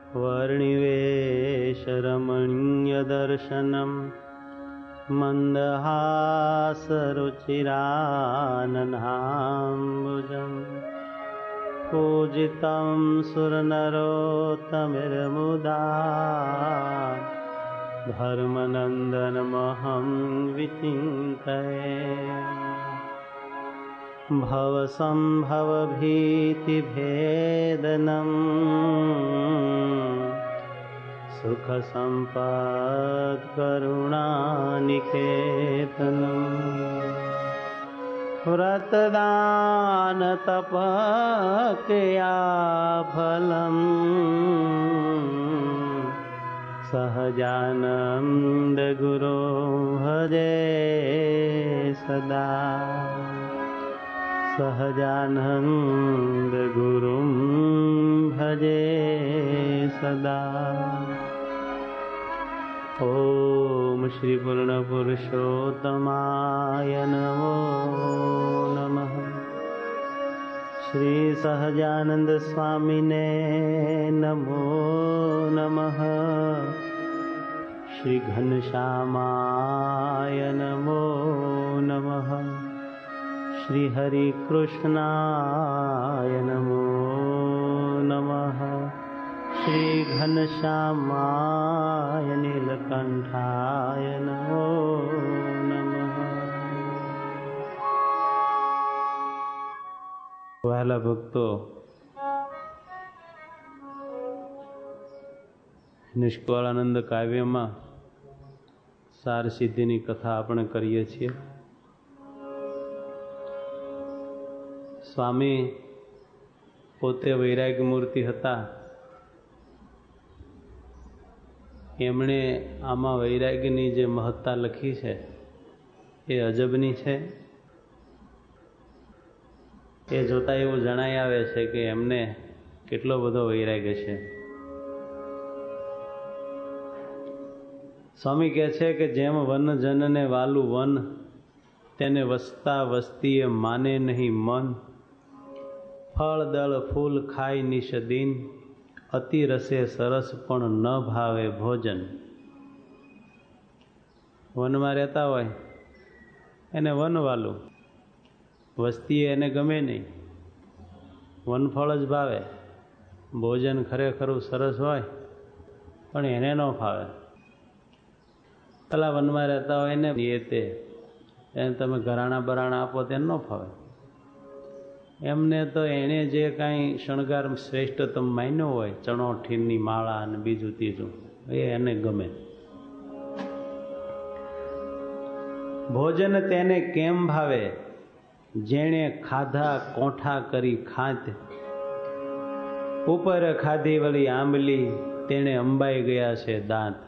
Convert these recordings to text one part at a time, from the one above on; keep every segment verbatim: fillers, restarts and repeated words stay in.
वर्णिवेशरमणीयदर्शनं मन्दहासरुचिराननाम्बुजं पूजितं सुरनरोत्तमैर्मुदा धर्मनन्दनमहं विचिन्तये। भवसम्भवभीतिभेदनं सुखसम्पत्करुणानिकेतनं व्रतदानतपक्रियाफलं सहजानन्दगुरो भजे सदा। सहजानन्दगुरुं भजे सदा। ॐ श्री पूर्णपुरुषोत्तमाय नमो नमः। श्री सहजानंद स्वामिने नमो नमः। श्री घनश्यामाय नमो नमः। श्री हरि कृष्णाय नमो नमः। श्री घनश्यामाय नीलकंठाय नमो नमः। वहाला भक्तो, નિષ્કળાનંદ કાવ્યમાં સાર સિદ્ધિની કથા આપણે કરીએ છીએ. સ્વામી પોતે વૈરાગ્ય મૂર્તિ હતા. એમણે આમાં વૈરાગ્યની જે મહત્તા લખી છે એ અજબની છે. એ જોતાં એવું જણાઈ આવે છે કે એમને કેટલો બધો વૈરાગ્ય છે. સ્વામી કહે છે કે જેમ વન જનને વાલું વન, તેને વસતા વસ્તીએ માને નહીં મન. ફળ દળ ફૂલ ખાય નિષદીન, અતિ રસે સરસ પણ ન ભાવે ભોજન. વનમાં રહેતા હોય એને વનવાલું, વસ્તીએ એને ગમે નહીં, વનફળ જ ભાવે. ભોજન ખરેખરું સરસ હોય પણ એને ન ફાવે. પેલા વનમાં રહેતા હોય ને એ તે એને તમે ઘરાણા બરાણા આપો તેને ન ફાવે. એમને તો એણે જે કાંઈ શણગાર શ્રેષ્ઠતમ માન્યો હોય, ચણોઠીની માળા અને બીજું ત્રીજું, એ એને ગમે. ભોજન તેને કેમ ભાવે, જેણે ખાધા કોઠા કરી ખાત. ઉપર ખાધી વળી આંબલી, તેણે અંબાઈ ગયા છે દાંત.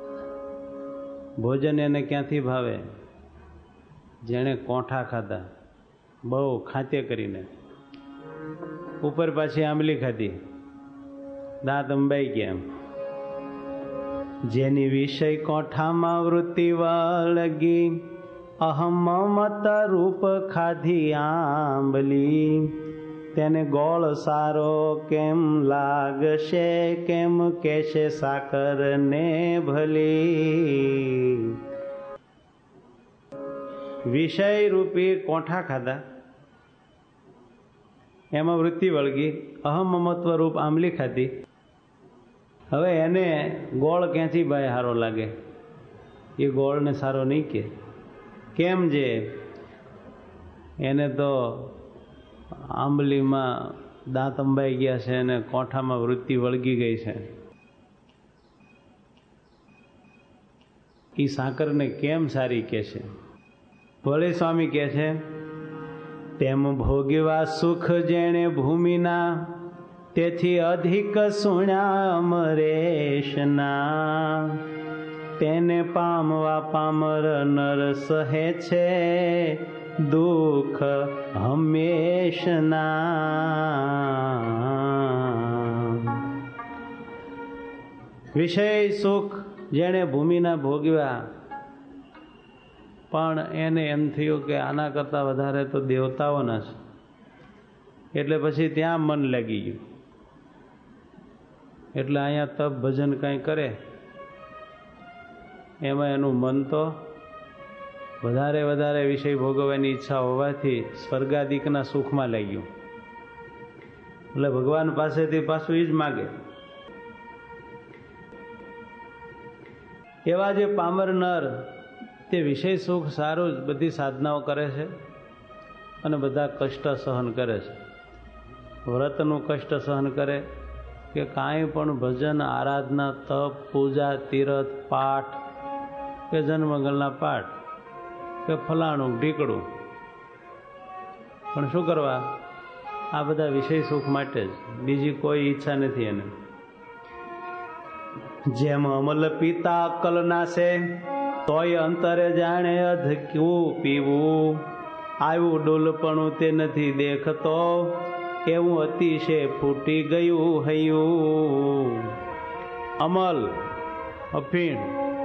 ભોજન એને ક્યાંથી ભાવે? જેણે કોઠા ખાધા, બહુ ખાતે કરીને, ઉપર પાછી આંબલી ખાધી, દાંત અંબાઈ ગયા. જેની વિષય કોઠામાં વૃત્તિ વળગી, અહમ મત રૂપ ખાધી આંબલી. તેને ગોળ સારો કેમ લાગશે, કેમ કેશે સાકર ને ભલી. વિષય રૂપી કોઠા ખાધા, એમાં વૃત્તિ વળગી, અહમ મમત્વ રૂપ આંબલી ખાધી. હવે એને ગોળ ક્યાંથી ભાઈ સારો લાગે? એ ગોળને સારો નહીં કે કેમ? જે એને તો આંબલીમાં દાંત અંબાઈ ગયા છે અને કોઠામાં વૃત્તિ વળગી ગઈ છે. એ સાકરને કેમ સારી કહે છે? વળી સ્વામી કહે છે, તેમ ભોગવા સુખ જેણે ભૂમિના, તેથી અધિક સુણ્યા અમરેશના. તેને પામવા પામર નર સહે છે, દુઃખ હંમેશના. વિષય સુખ જેણે ભૂમિના ભોગવ્યા, પણ એને એમ થયું કે આના કરતાં વધારે તો દેવતાઓના છે, એટલે પછી ત્યાં મન લાગી ગયું. એટલે અહીંયા તપ ભજન કંઈ કરે એમાં એનું મન તો વધારે વધારે વિષય ભોગવવાની ઈચ્છા હોવાથી સ્વર્ગાદિકના સુખમાં લઈ ગયું. એટલે ભગવાન પાસેથી પાછું એ જ માગે. એવા જે પામર નર તે વિષય સુખ સારું જ બધી સાધનાઓ કરે છે અને બધા કષ્ટ સહન કરે છે. વ્રતનું કષ્ટ સહન કરે કે કાંઈ પણ ભજન આરાધના તપ પૂજા તીરથ પાઠ કે જન્મગલના પાઠ કે ફલાણું ઢીકડું, પણ શું કરવા? આ બધા વિષય સુખ માટે જ, બીજી કોઈ ઈચ્છા નથી એને. જેમ અમલ પીતા અક્કલ નાશે તોય અંતરે જાણે અધ કેવું પીવું, આવ્યું ડોલપણું તે નથી દેખતો એવું અતિશય ફૂટી ગયું હૈયું. અમલ અફીણ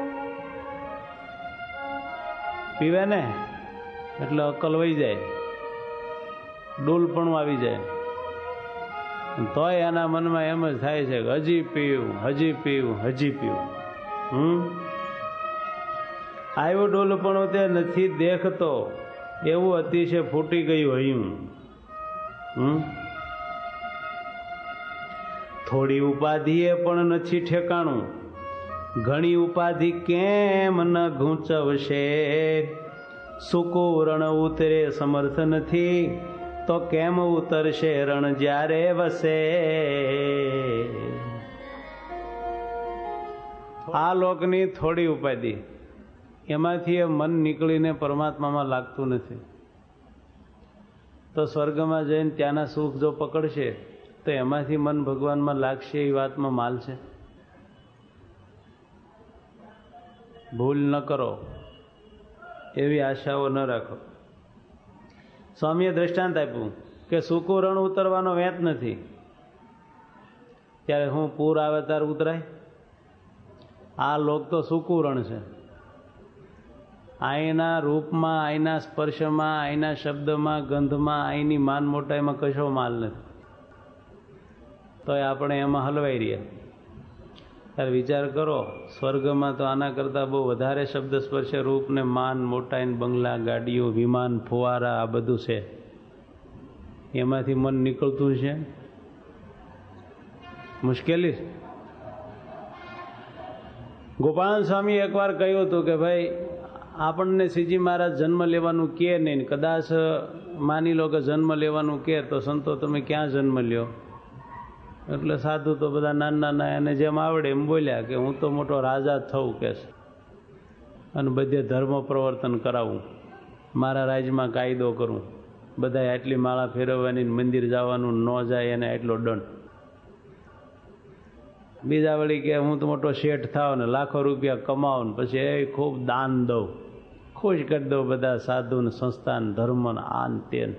પીવે ને એટલે અક્કલ વહી જાય, ડોલપણું આવી જાય, તોય એના મનમાં એમ જ થાય છે કે હજી પીવું હજી પીવું હજી પીવું. હમ આવ્યું ડોલપણું તે નથી દેખતો એવું અતિશય ફૂટી ગયું હૈયું. હમ થોડી ઉપાધિએ પણ નથી ઠેકાણું, ઘણી ઉપાધિ કેમ ન ગૂંચવશે, સૂકું રણ ઉતરે સમર્થ નથી તો કેમ ઉતરશે રણ જ્યારે વસે. આ લોકની થોડી ઉપાધિ, એમાંથી એ મન નીકળીને પરમાત્મામાં લાગતું નથી, તો સ્વર્ગમાં જઈને ત્યાંના સુખ જો પકડશે તો એમાંથી મન ભગવાનમાં લાગશે એ વાતમાં માલ છે. ભૂલ ન કરો એવી આશાઓ ન રાખો. સ્વામીએ દ્રષ્ટાંત આપ્યું કે સૂકું રણ ઉતરવાનો વેત નથી, ત્યારે હું પૂર આવે ત્યારે ઉતરાય? આ લોક તો સૂકું રણ છે. અહીંના રૂપમાં, અહીંના સ્પર્શમાં, અહીંના શબ્દમાં, ગંધમાં, અહીંની માન મોટાઈમાં કશો માલ નથી, તો આપણે એમાં હલવાઈ રહ્યા. ત્યારે વિચાર કરો, સ્વર્ગમાં તો આના કરતાં બહુ વધારે શબ્દ સ્પર્શ રૂપ ને માન મોટાઈ, બંગલા, ગાડીઓ, વિમાન, ફુવારા આ બધું છે. એમાંથી મન નીકળતું છે? મુશ્કેલી. ગોપાલ સ્વામી એકવાર કહ્યું હતું કે ભાઈ આપણને શ્રીજી મહારાજ જન્મ લેવાનું કહે નહીં, કદાચ માની લો કે જન્મ લેવાનું કહે તો સંતો તમે ક્યાં જન્મ લ્યો? એટલે સાધુ તો બધા નાના નાના એને જેમ આવડે એમ બોલ્યા કે હું તો મોટો રાજા થવું કે છે અને બધે ધર્મ પ્રવર્તન કરાવું, મારા રાજ્યમાં કાયદો કરું, બધાએ આટલી માળા ફેરવવાની, મંદિર જવાનું ન જાય એને એટલો દંડ. બીજા વળી કે હું તો મોટો શેઠ થાવ ને લાખો રૂપિયા કમાવ ને પછી એ ખૂબ દાન દઉં, ખુશ કરી દઉં બધા સાધુ ને સંસ્થાન ધર્મ ને આન તેન,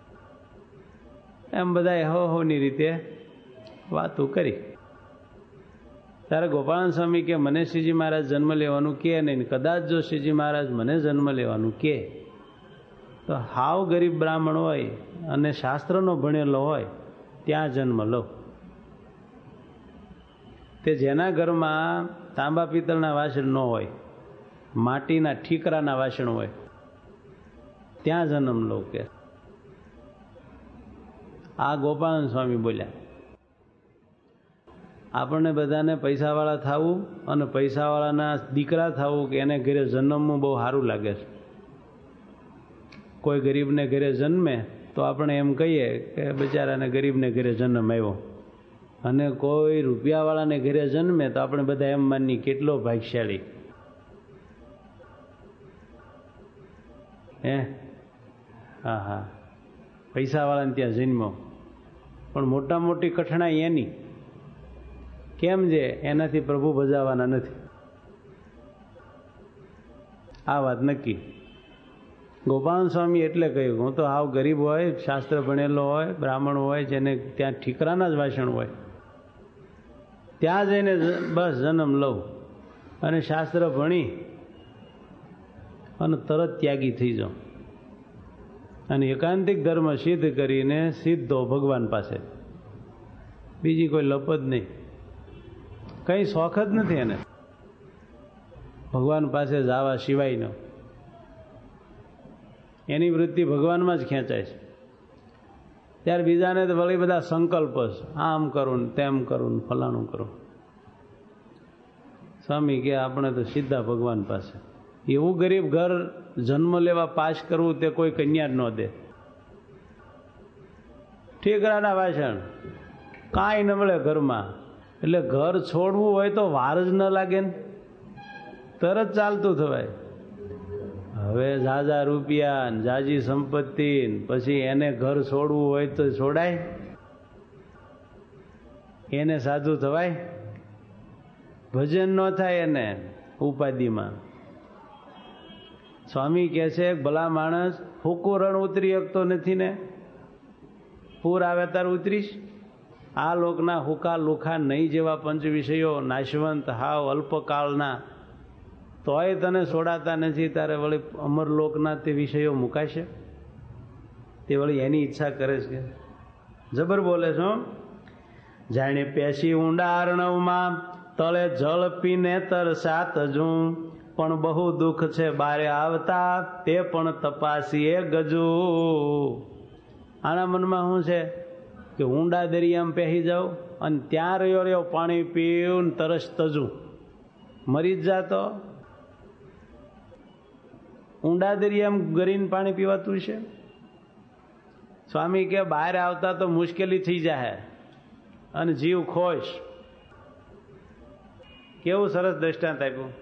એમ બધા હો હોની રીતે વાતું કરી. ત્યારે ગોપાલ સ્વામી કે મને શ્રીજી મહારાજ જન્મ લેવાનું કહે નહીં, કદાચ જો શ્રીજી મહારાજ મને જન્મ લેવાનું કહે તો હાવ ગરીબ બ્રાહ્મણ હોય અને શાસ્ત્રનો ભણેલો હોય ત્યાં જન્મ લો. તે જેના ઘરમાં તાંબા પિત્તળના વાસણ ન હોય, માટીના ઠીકરાના વાસણ હોય ત્યાં જન્મ લો કે. આ ગોપાલ સ્વામી બોલ્યા. આપણને બધાને પૈસાવાળા થવું અને પૈસાવાળાના દીકરા થવું કે એને ઘરે જન્મવું બહુ સારું લાગે છે. કોઈ ગરીબને ઘરે જન્મે તો આપણે એમ કહીએ કે બિચારાને ગરીબને ઘરે જન્મ આવ્યો, અને કોઈ રૂપિયાવાળાને ઘરે જન્મે તો આપણે બધા એમ માનીએ કેટલો ભાગ્યશાળી. હે હા હા પૈસાવાળાને ત્યાં જન્મ્યો, પણ મોટા મોટી કઠણાઈ એની. કેમ છે? એનાથી પ્રભુ ભજાવાના નથી. આ વાત નક્કી. ગોપાલ સ્વામી એટલે કહ્યું હું તો હાવ ગરીબ હોય, શાસ્ત્ર ભણેલો હોય, બ્રાહ્મણ હોય, જેને ત્યાં ઠીકરાના જ વાસણ હોય ત્યાં જઈને બસ જન્મ લઉં અને શાસ્ત્ર ભણી અને તરત ત્યાગી થઈ જાઉં અને એકાંતિક ધર્મ સિદ્ધ કરીને સીધો ભગવાન પાસે, બીજી કોઈ લપત નહીં. કંઈ શોખ જ નથી એને ભગવાન પાસે જવા સિવાયનો. એની વૃત્તિ ભગવાનમાં જ ખેંચાય છે. ત્યારે બીજાને તો વળી બધા સંકલ્પ છે, આમ કરું ને તેમ કરું ને ફલાણું કરું. સ્વામી કે આપણે તો સીધા ભગવાન પાસે. એવું ગરીબ ઘર જન્મ લેવા પાસ કરવું તે કોઈ કન્યા જ ન દે. ઠીકરાના વાસણ કાંઈ ન મળે ઘરમાં, એટલે ઘર છોડવું હોય તો વાર જ ન લાગે ને, તરત ચાલતું થવાય. હવે ઝાઝા રૂપિયા ને ઝાઝી સંપત્તિ પછી એને ઘર છોડવું હોય તો છોડાય? એને સાધુ થવાય? ભજન ન થાય એને ઉપાધિમાં. સ્વામી કહે છે ભલા માણસ હુકુ રણ ઉતરી શકતો નથી ને, પૂર આવે તાર ઉતરીશ? આ લોકના હુકા લુખા નહીં જેવા પંચ વિષયો નાશવંત હાવ અલ્પકાળના, તોય તને છોડાતા નથી, તારે વળી અમરલોકના તે વિષયો મુકાશે? તે વળી એની ઈચ્છા કરે છે. જબર બોલે છો. જાણે પેશી ઊંડા અરણવમાં તળે જળ પીને તરસાત જું, પણ બહુ દુઃખ છે બારે આવતા તે પણ તપાસીએ ગજુ. આના મનમાં શું છે કે ઊંડા દરિયામાં પહેરી જાઉં અને ત્યાં રહ્યો રહ્યો પાણી પીવું ને તરસ તજું, મરી જ જાતો. ઊંડા દરિયામાં ગરીને પાણી પીવાતું છે? સ્વામી કે બહાર આવતા તો મુશ્કેલી થઈ જાય અને જીવ ખોશ. કેવું સરસ દ્રષ્ટાંત આપ્યું.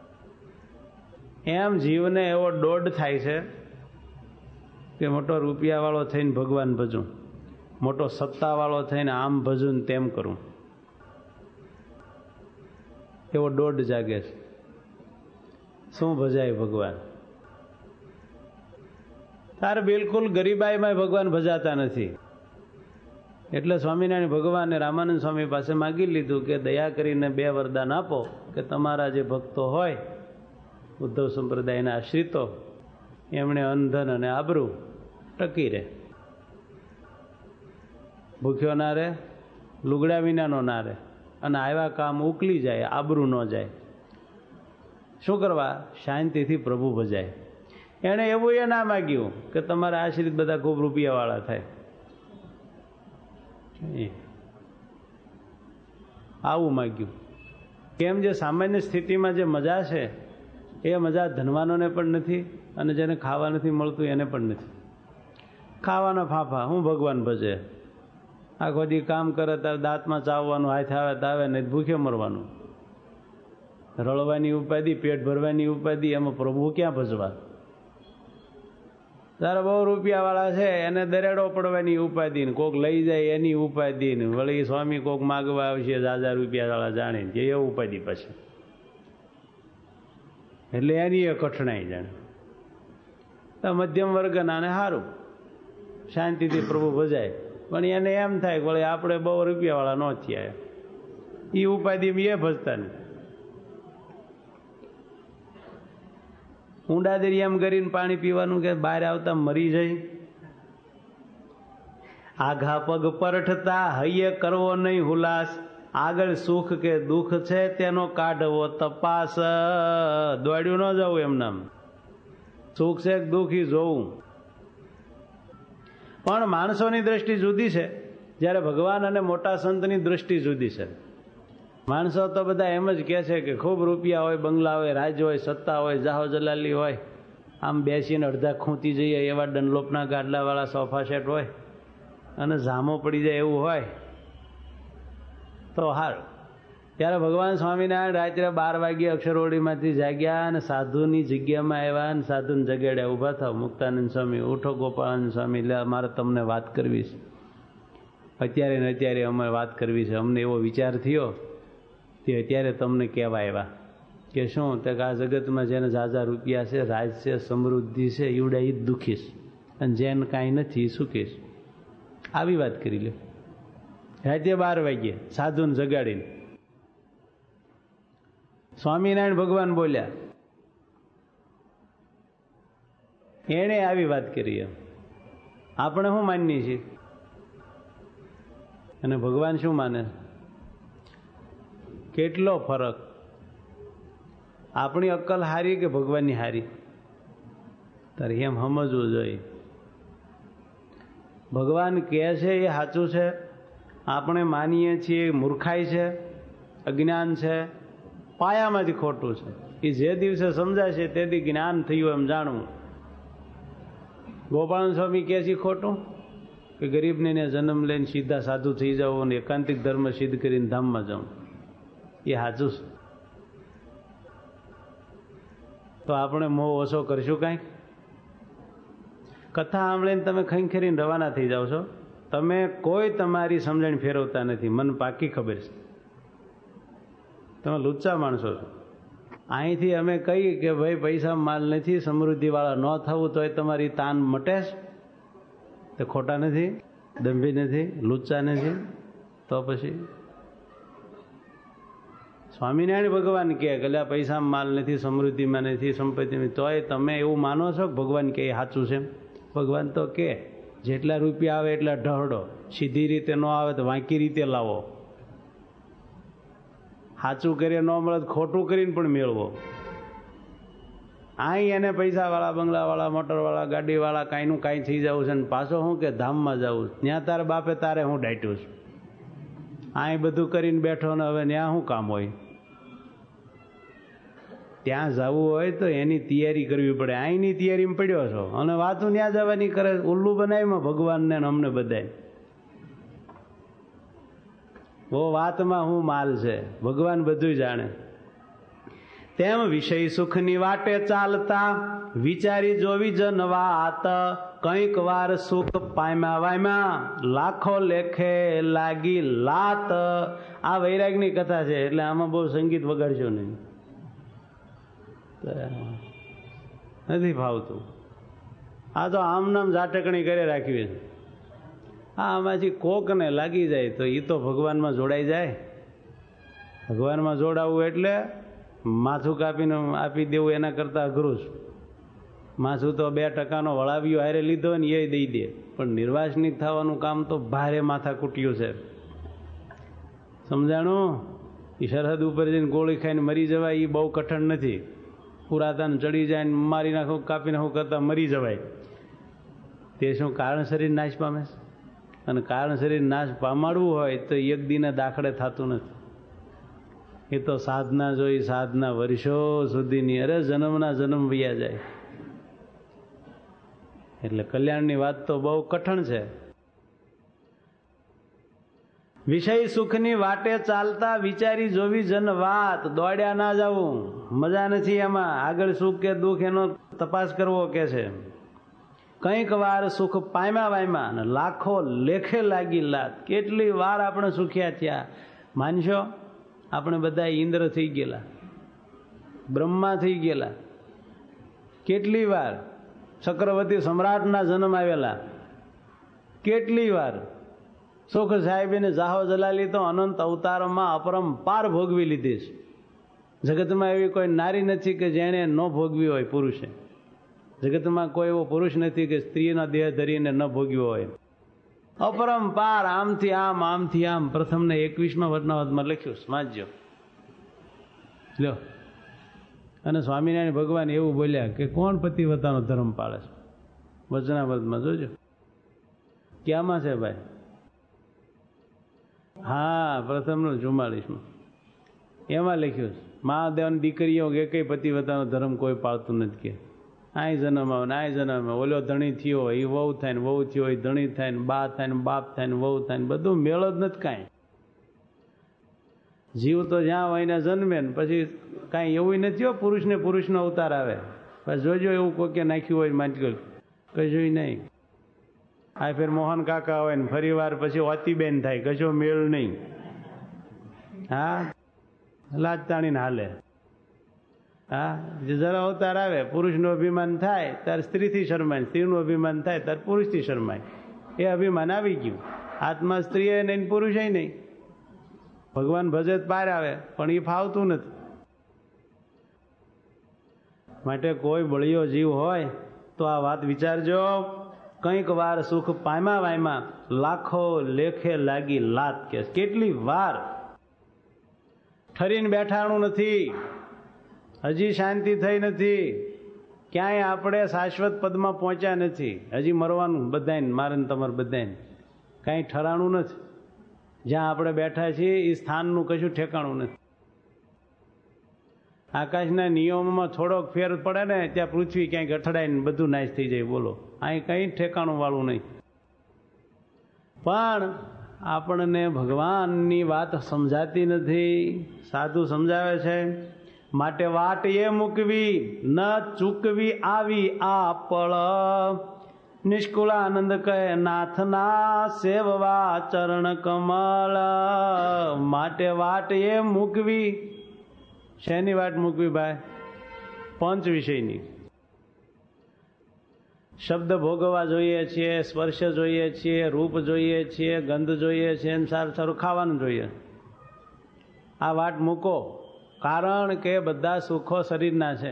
એમ જીવને એવો દોડ થાય છે કે મોટો રૂપિયાવાળો થઈને ભગવાન ભજું, મોટો સત્તાવાળો થઈને આમ ભજું તેમ કરું, એવો દોડ જાગે છે. શું ભજાય ભગવાન? તારે બિલકુલ ગરીબાઈમાં ભગવાન ભજાતા નથી. એટલે સ્વામિનારાયણ ભગવાને રામાનંદ સ્વામી પાસે માગી લીધું કે દયા કરીને બે વરદાન આપો કે તમારા જે ભક્તો હોય ઉદ્ધવ સંપ્રદાયના આશ્રિતો, એમણે અંધન અને આબરૂ ટકી રહે, ભૂખ્યો ના રહે, લુગડા વિનાનો ના રહે, અને આવ્યા કામ ઉકલી જાય, આબરૂ ન જાય. શું કરવા? શાંતિથી પ્રભુ ભજાય. એણે એવું એ ના માગ્યું કે તમારા આશ્રિત બધા ખૂબ રૂપિયાવાળા થાય. આવું માગ્યું. કેમ? જે સામાન્ય સ્થિતિમાં જે મજા છે એ મજા ધનવાનોને પણ નથી, અને જેને ખાવા નથી મળતું એને પણ નથી. ખાવાના ફાંફા હું ભગવાન ભજે, આખો દી કામ કરે ત્યારે દાંતમાં ચાવવાનું, હાથ આવે તો આવે ને ભૂખ્યો મરવાનું. રળવાની ઉપાધિ, પેટ ભરવાની ઉપાધિ, એમાં પ્રભુ ક્યાં ભજવા? તારા બહુ રૂપિયાવાળા છે એને દરેડો પડવાની ઉપાધિ ને કોક લઈ જાય એની ઉપાધિ ને વળી સ્વામી કોક માગવા આવશે હજાર રૂપિયાવાળા જાણે જે એ ઉપાધિ પછી, એટલે એની એ કઠણાઈ જાણે. તો મધ્યમ વર્ગના ને સારું શાંતિથી પ્રભુ ભજાય, પણ એને એમ થાય કે વળી આપણે બહુ રૂપિયાવાળા ન થયા, એ ઉપાધિ એ ભજતા નહીં. ઊંડા દરિયામાં કરીને પાણી પીવાનું કે બહાર આવતા મરી જાય. આઘા પગ પરઠતા હૈયે કરવો નહીં હુલાસ, આગળ સુખ કે દુઃખ છે તેનો કાઢવો તપાસ. દોડ્યું ન જવું એમનામ, સુખ છે દુઃખ ઈ જોવું. પણ માણસોની દ્રષ્ટિ જુદી છે, જ્યારે ભગવાન અને મોટા સંતની દ્રષ્ટિ જુદી છે. માણસો તો બધા એમ જ કહે છે કે ખૂબ રૂપિયા હોય, બંગલા હોય, રાજ હોય, સત્તા હોય, જાહો જલાલી હોય, આમ બેસીને અડધા ખૂંતી જઈએ એવા ડનલોપના ગાડલાવાળા સોફા સેટ હોય અને જામો પડી જાય એવું હોય તો સારું. ત્યારે ભગવાન સ્વામિનારાયણ રાત્રે બાર વાગ્યે અક્ષરવડીમાંથી જાગ્યા અને સાધુની જગ્યામાં આવ્યા અને સાધુને જગાડ્યા. ઊભા થાવ મુક્તાનંદ સ્વામી, ઉઠો ગોપાળાનંદ સ્વામી, એટલે મારે તમને વાત કરવી છે, અત્યારે ને અત્યારે અમે વાત કરવી છે, અમને એવો વિચાર થયો તે અત્યારે તમને કહેવા આવ્યા. કે શું? તો આ જગતમાં જેને ઝાઝા રૂપિયા છે, રાજ છે, સમૃદ્ધિ છે, ઈવડા એ જ દુઃખી છે, અને જેને કાંઈ નથી સુખી છે. આવી વાત કરી લે. રાતે બાર વાગ્યે સાધુને જગાડીને સ્વામિનારાયણ ભગવાન બોલ્યા, એણે આવી વાત કરી. એમ આપણે શું માનીએ છીએ અને ભગવાન શું માને? કેટલો ફરક. આપણી અક્કલ હારી કે ભગવાનની હારી? તારે એમ સમજવું જોઈએ. ભગવાન કહે છે એ સાચું છે, આપણે માનીએ છીએ મૂર્ખાઈ છે, અજ્ઞાન છે, પાયામાંથી ખોટું છે. એ જે દિવસે સમજાશે તેથી જ્ઞાન થયું એમ જાણવું. ગોપાલ સ્વામી કહે છે ખોટું કે ગરીબને જન્મ લઈને સીધા સાધુ થઈ જાવ અને એકાંતિક ધર્મ સિદ્ધ કરીને ધામમાં જાઉં, એ સાચું છે. તો આપણે મોહ ઓછો કરશું કાંઈક? કથા સાંભળીને તમે ખંખેરીને રવાના થઈ જાઓ છો. તમે કોઈ તમારી સમજણ ફેરવતા નથી, મને પાકી ખબર છે. તમે લુચ્ચા માણસો છો. અહીંથી અમે કહીએ કે ભાઈ પૈસા માલ નથી, સમૃદ્ધિવાળા ન થવું, તો એ તમારી તાન મટે છે. તે ખોટા નથી, દંભી નથી, લુચ્ચા નથી. તો પછી સ્વામિનારાયણ ભગવાન કહે કે આ પૈસા માલ નથી, સમૃદ્ધિમાં નથી, સંપત્તિમાં, તોય તમે એવું માનો છો કે ભગવાન કે એ સાચું છે? ભગવાન તો કે જેટલા રૂપિયા આવે એટલા ઢહડો, સીધી રીતે ન આવે તો વાંકી રીતે લાવો, સાચું કરીએ ન મળે તો ખોટું કરીને પણ મેળવો. અહીં એને પૈસાવાળા, બંગલાવાળા, મોટરવાળા, ગાડીવાળા કાંઈનું કાંઈ થઈ જવું છે ને પાછો શું કે ધામમાં જવું, ત્યાં તારે બાપે તારે હું ડાટ્યું છું. અહીં બધું કરીને બેઠો ને હવે ત્યાં શું કામ હોય? ત્યાં જવું હોય તો એની તૈયારી કરવી પડે. અહીંની તૈયારીમાં પડ્યો છો અને વાતું ત્યાં જવાની કરે, ઉલ્લુ બનાવીમાં ભગવાનને અમને બધાય. ઓ વાતમાં શું માલ છે, ભગવાન બધું જાણે. તેમ વિષય સુખની વાટે ચાલતા વિચારી જોવી જન વાત, કંઈક વાર સુખ પામ્યા વામ્યા લાખો લેખે લાગી લાત. આ વૈરાગની કથા છે એટલે આમાં બહુ સંગીત વગાડશો નહીં, નથી ભાવતું. આ તો આમ નામ ઝાટકણી કરે રાખવી છે. હા, આમાંથી કોકને લાગી જાય તો એ તો ભગવાનમાં જોડાઈ જાય. ભગવાનમાં જોડાવવું એટલે માથું કાપીને આપી દેવું એના કરતાં અઘરું છે. માથું તો બે ટકાનો વળાવ્યો હારે લીધો ને એ દઈ દે, પણ નિર્વાસનિક થવાનું કામ તો ભારે માથા કૂટ્યું છે. સમજાણું? એ સરહદ ઉપર જઈને ગોળી ખાઈને મરી જવાય એ બહુ કઠણ નથી. પુરાતન ચડી જાય ને મારી નાખો, કાપી નાખો કરતાં મરી જવાય. તે શું કારણ શરીર નાશ પામે છે? અને કારણ શરીર નાશ પામાડવું હોય તો એક દિને દાખલે થતું નથી. એ તો સાધના જોઈ, સાધના વર્ષો સુધીની, અરે જન્મના જન્મ વયા જાય. એટલે કલ્યાણની વાત તો બહુ કઠણ છે. વિષય સુખની વાટે ચાલતા વિચારી જોવી જન વાત, દોડ્યા ના જવું, મજા નથી એમાં. આગળ સુખ કે દુઃખ એનો તપાસ કરવો કે છે. કંઈક વાર સુખ પામ્યા વામ્યા અને લાખો લેખે લાગી લાત. કેટલી વાર આપણે સુખ્યા થયા માનશો? આપણે બધા ઇન્દ્ર થઈ ગયેલા, બ્રહ્મા થઈ ગયેલા. કેટલી વાર ચક્રવર્તી સમ્રાટના જન્મ આવેલા. કેટલી વાર સુખ સાહેબીને જાહો જલાલી તો અનંત અવતારોમાં અપરંપાર ભોગવી લીધી છે. જગતમાં એવી કોઈ નારી નથી કે જેણે ન ભોગવી હોય પુરુષે. જગતમાં કોઈ એવો પુરુષ નથી કે સ્ત્રીના દેહ ધરીને ન ભોગ્યો હોય. અપરંપાર, આમથી આમ, આમથી આમ. પ્રથમને એકવીસમાં વચનાવતમાં લખ્યું, સ્માજ્યો લ્યો. અને સ્વામિનારાયણ ભગવાન એવું બોલ્યા કે કોણ પતિવતાનો ધર્મ પાળે છે? વચનાવતમાં જોજો. ક્યાંમાં છે ભાઈ? હા, પ્રથમનું ચુમ્માળીસમાં એમાં લખ્યું છે, મહાદેવની દીકરીઓ કે કઈ પતિવતાનો ધર્મ કોઈ પાળતું નથી કે. આય જન્મ આવે ને આય જન્મ આવે, ઓલો ધણી થયો હોય એ વહુ થાય ને વહુ થયો હોય ધણી થાય ને બા થાય ને બાપ થાય ને વહુ થાય ને બધું મેળ જ નથી કાંઈ. જીવ તો જ્યાં હોય ને જન્મે ને પછી કાંઈ એવું નથી હો પુરુષને પુરુષનો અવતાર આવે. પછી જોજો એવું કોકે નાખ્યું હોય માનકી કશું નહીં. આ ફેર મોહન કાકા હોય ને ફરી વાર પછી ઓતીબેન થાય, કશો મેળ નહીં. હા, લાજ તાણીને હાલે. હા, જરા અવતાર આવે પુરુષનું અભિમાન થાય ત્યારે સ્ત્રીથી શરમાય, સ્ત્રીનું અભિમાન થાય ત્યારે પુરુષથી શરમાય. એ અભિમાન આવી ગયું. આત્મા સ્ત્રી નહીં પુરુષ નહીં. ભગવાન ભજત પાર આવે પણ એ ફાવતું નથી. માટે કોઈ બળિયો જીવ હોય તો આ વાત વિચારજો. કંઈક વાર સુખ પામ્યા વાયમાં લાખો લેખે લાગી લાત. કે કેટલી વાર ઠરીને બેઠાણું નથી, હજી શાંતિ થઈ નથી, ક્યાંય આપણે શાશ્વત પદમાં પહોંચ્યા નથી, હજી મરવાનું બધાને, મારે ને તમારે બધાને, કાંઈ ઠરાણું નથી. જ્યાં આપણે બેઠા છીએ એ સ્થાનનું કશું ઠેકાણું નથી. આકાશના નિયમોમાં થોડોક ફેર પડે ને ત્યાં પૃથ્વી ક્યાંય ગઠડાઈને બધું નાશ થઈ જાય. બોલો, અહીં કંઈ ઠેકાણું વાળું નહીં. પણ આપણને ભગવાનની વાત સમજાતી નથી. સાધુ સમજાવે છે, માટે વાટ એ મૂકવી ન ચૂકવી આવી આ પળ. નિષ્કુળાનંદ કહે નાથના સેવવા ચરણ કમળ. માટે વાટ એ મૂકવી, શેની વાટ મૂકવી ભાઈ? પંચ વિષયની. શબ્દ ભોગવવા જોઈએ છીએ, સ્પર્શ જોઈએ છીએ, રૂપ જોઈએ છીએ, ગંધ જોઈએ છે, એમ સારું સારું ખાવાનું જોઈએ. આ વાટ મૂકો, કારણ કે બધા સુખો શરીરના છે,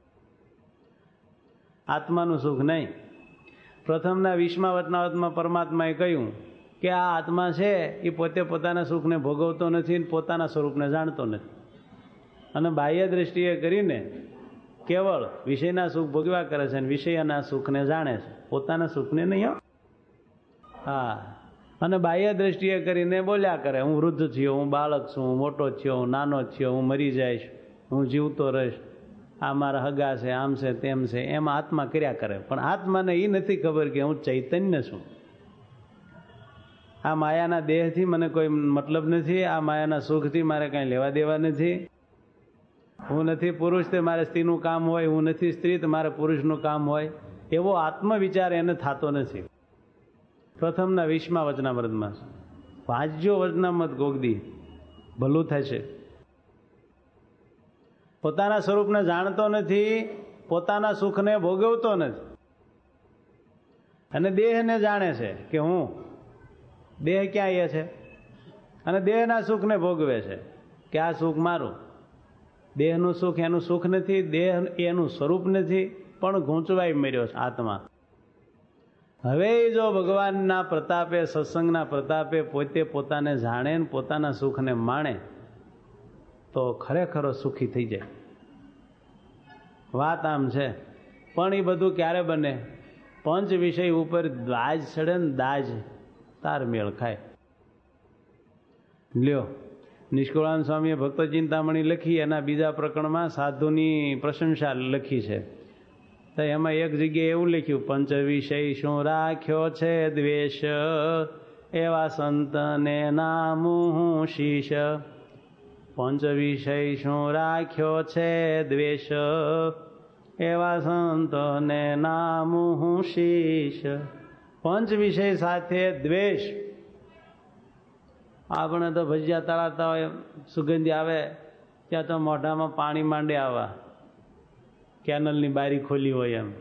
આત્માનું સુખ નહીં. પ્રથમના વીસમા વચનાવતમાં પરમાત્માએ કહ્યું કે આ આત્મા છે એ પોતે પોતાના સુખને ભોગવતો નથી, પોતાના સ્વરૂપને જાણતો નથી, અને બાહ્ય દ્રષ્ટિએ કરીને કેવળ વિષયના સુખ ભોગવ્યા કરે છે અને વિષયના સુખને જાણે છે, પોતાના સુખને નહીં. હા, અને બાહ્ય દ્રષ્ટિએ કરીને બોલ્યા કરે, હું વૃદ્ધ થયો, હું બાળક છું, હું મોટો થયો, હું નાનો થયો, હું મરી જઈશ, હું જીવતો રહીશ, આ મારા હગા છે, આમ છે, તેમ છે, એમ આત્મા કર્યા કરે. પણ આત્માને એ નથી ખબર કે હું ચૈતન્ય છું. આ માયાના દેહથી મને કોઈ મતલબ નથી, આ માયાના સુખથી મારે કાંઈ લેવા દેવા નથી. હું નથી પુરુષ તે મારે સ્ત્રીનું કામ હોય, હું નથી સ્ત્રી તો મારે પુરુષનું કામ હોય, એવો આત્મવિચાર એને થતો નથી. પ્રથમના વીસમા વચનામૃતમાં વાંચજો વચનામૃત ગોગદી, ભલું થશે. પોતાના સ્વરૂપને જાણતો નથી, પોતાના સુખને ભોગવતો નથી, અને દેહને જાણે છે કે હું દેહ ક્યાં એ છે, અને દેહના સુખને ભોગવે છે કે આ સુખ મારું. દેહનું સુખ એનું સુખ નથી, દેહ એનું સ્વરૂપ નથી, પણ ગૂંચવાઈ મર્યો છે આત્મા. હવે જો ભગવાનના પ્રતાપે, સત્સંગના પ્રતાપે પોતે પોતાને જાણે ને પોતાના સુખને માણે તો ખરેખર સુખી થઈ જાય. વાત આમ છે. પણ એ બધું ક્યારે બને? પંચ વિષય ઉપર દાજ ચડે ને, દાજ તાર મેળ ખાય. લ્યો, નિષ્કુળાનંદ સ્વામીએ ભક્ત ચિંતામણી લખી, એના બીજા પ્રકરણમાં સાધુની પ્રશંસા લખી છે. તો એમાં એક જગ્યાએ એવું લખ્યું, પંચ વિષય શું રાખ્યો છે દ્વેષ, એવા સંતને નામું શીશ. પંચ વિષય શું રાખ્યો છે દ્વેષ, એવા સંતને નામું શીશ. પંચ વિષય સાથે દ્વેષ. આપણે તો ભજીયા તળાતા હોય, સુગંધી આવે ત્યાં તો મોઢામાં પાણી માંડે આવવા, કેનલની બારી ખોલી હોય એમ.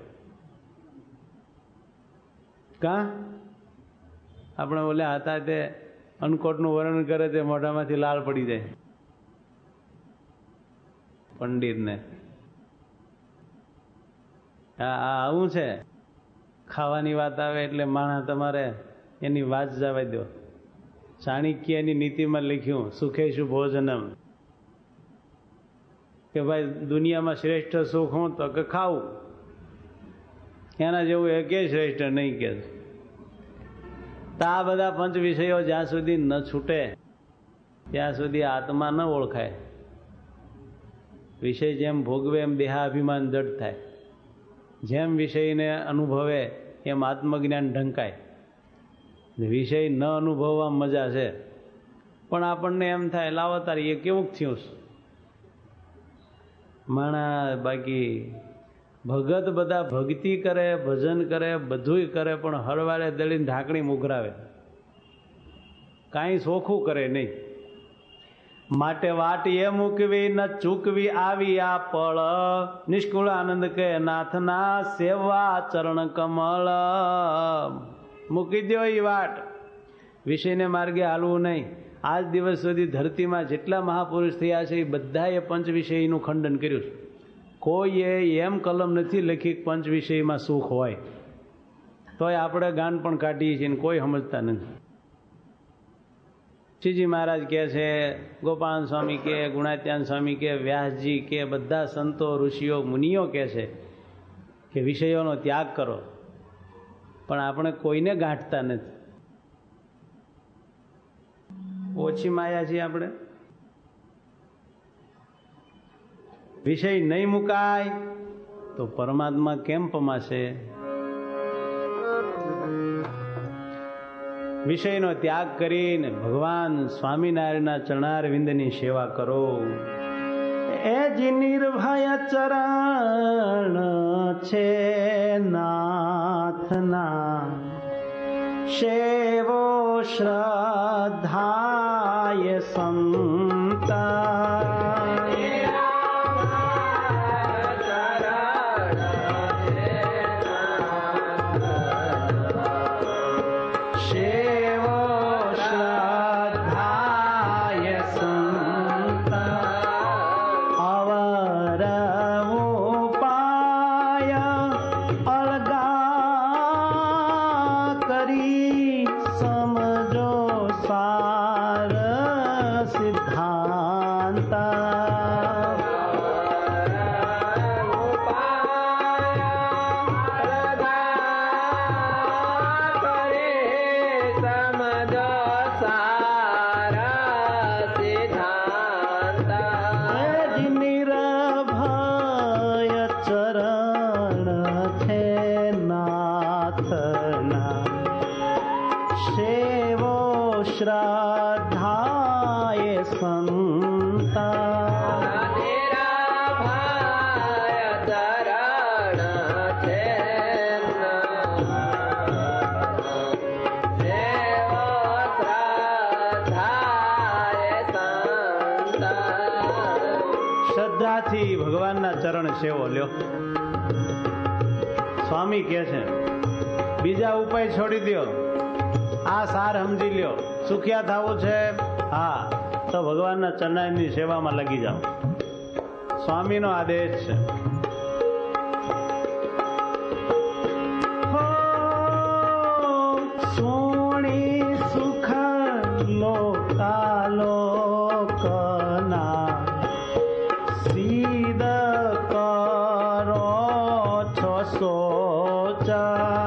કા આપણે ઓલા હતા તે અન્નકોટનું વર્ણન કરે તે મોઢામાંથી લાળ પડી જાય પંડિતને. હા, આવું છે. ખાવાની વાત આવે એટલે માણસ તમારે એની વાત જવા દો. ચાણક્યની નીતિમાં લખ્યું, સુખેશુ ભોજનમ, કે ભાઈ દુનિયામાં શ્રેષ્ઠ સુખ હું તો કે ખાવું, એના જેવું એ કે શ્રેષ્ઠ નહીં કે. તો આ બધા પંચ વિષયો જ્યાં સુધી ન છૂટે ત્યાં સુધી આત્મા ન ઓળખાય. વિષય જેમ ભોગવે એમ દેહાભિમાન જડ થાય, જેમ વિષયને અનુભવે એમ આત્મજ્ઞાન ઢંકાય. વિષય ન અનુભવવા મજા છે, પણ આપણને એમ થાય લાવો તારી એ કેવું થયું માણા. બાકી ભગત બધા ભક્તિ કરે, ભજન કરે, બધુંય કરે, પણ હળવાળે દળીને ઢાંકણી મુઘરાવે, કાંઈ સોખું કરે નહીં. માટે વાટ એ મૂકવી ન ચૂકવી આવી આ પળ. નિષ્કુળ આનંદ કે નાથના સેવા ચરણ કમળ. મૂકી દો એ વાટ, વિષયને માર્ગે હાલવું નહીં. આજ દિવસ સુધી ધરતીમાં જેટલા મહાપુરુષ થયા છે એ બધાએ પંચ વિષયનું ખંડન કર્યું છે. કોઈએ એમ કલમ નથી લખી પંચ વિષયમાં સુખ હોય, તોય આપણે ગાન પણ કાઢીએ છીએ, કોઈ સમજતા નથી. શ્રીજી મહારાજ કહે છે, ગોપાલ સ્વામી કે, ગુણાત્યાન સ્વામી કે, વ્યાસજી કે, બધા સંતો ઋષિઓ મુનિઓ કહે છે કે વિષયોનો ત્યાગ કરો, પણ આપણે કોઈને ગાંઠતા નથી. ઓછી માયા છીએ આપણે. વિષય નહીં મુકાય તો પરમાત્મા કેમ પમાશે? વિષયનો ત્યાગ કરીને ભગવાન સ્વામિનારાયણના ચરણારવિંદની સેવા કરો. એ જ નિર્ભય ચરણ છે નાથના, સેવો શ્રદ્ધાય સંતા. શ્રદ્ધાય સંતા. શ્રદ્ધાથી ભગવાનના ચરણ સેવો લ્યો. સ્વામી કહે છે બીજા ઉપાય છોડી દો, આ સાર સમજી લ્યો. સુખિયા થવું છે, હા, તો ભગવાનના ચરણની સેવામાં લગી જાઓ. સ્વામીનો આદેશ છે. સોણી સુખ લોકાલોકના સીધ કરો છો સોચા.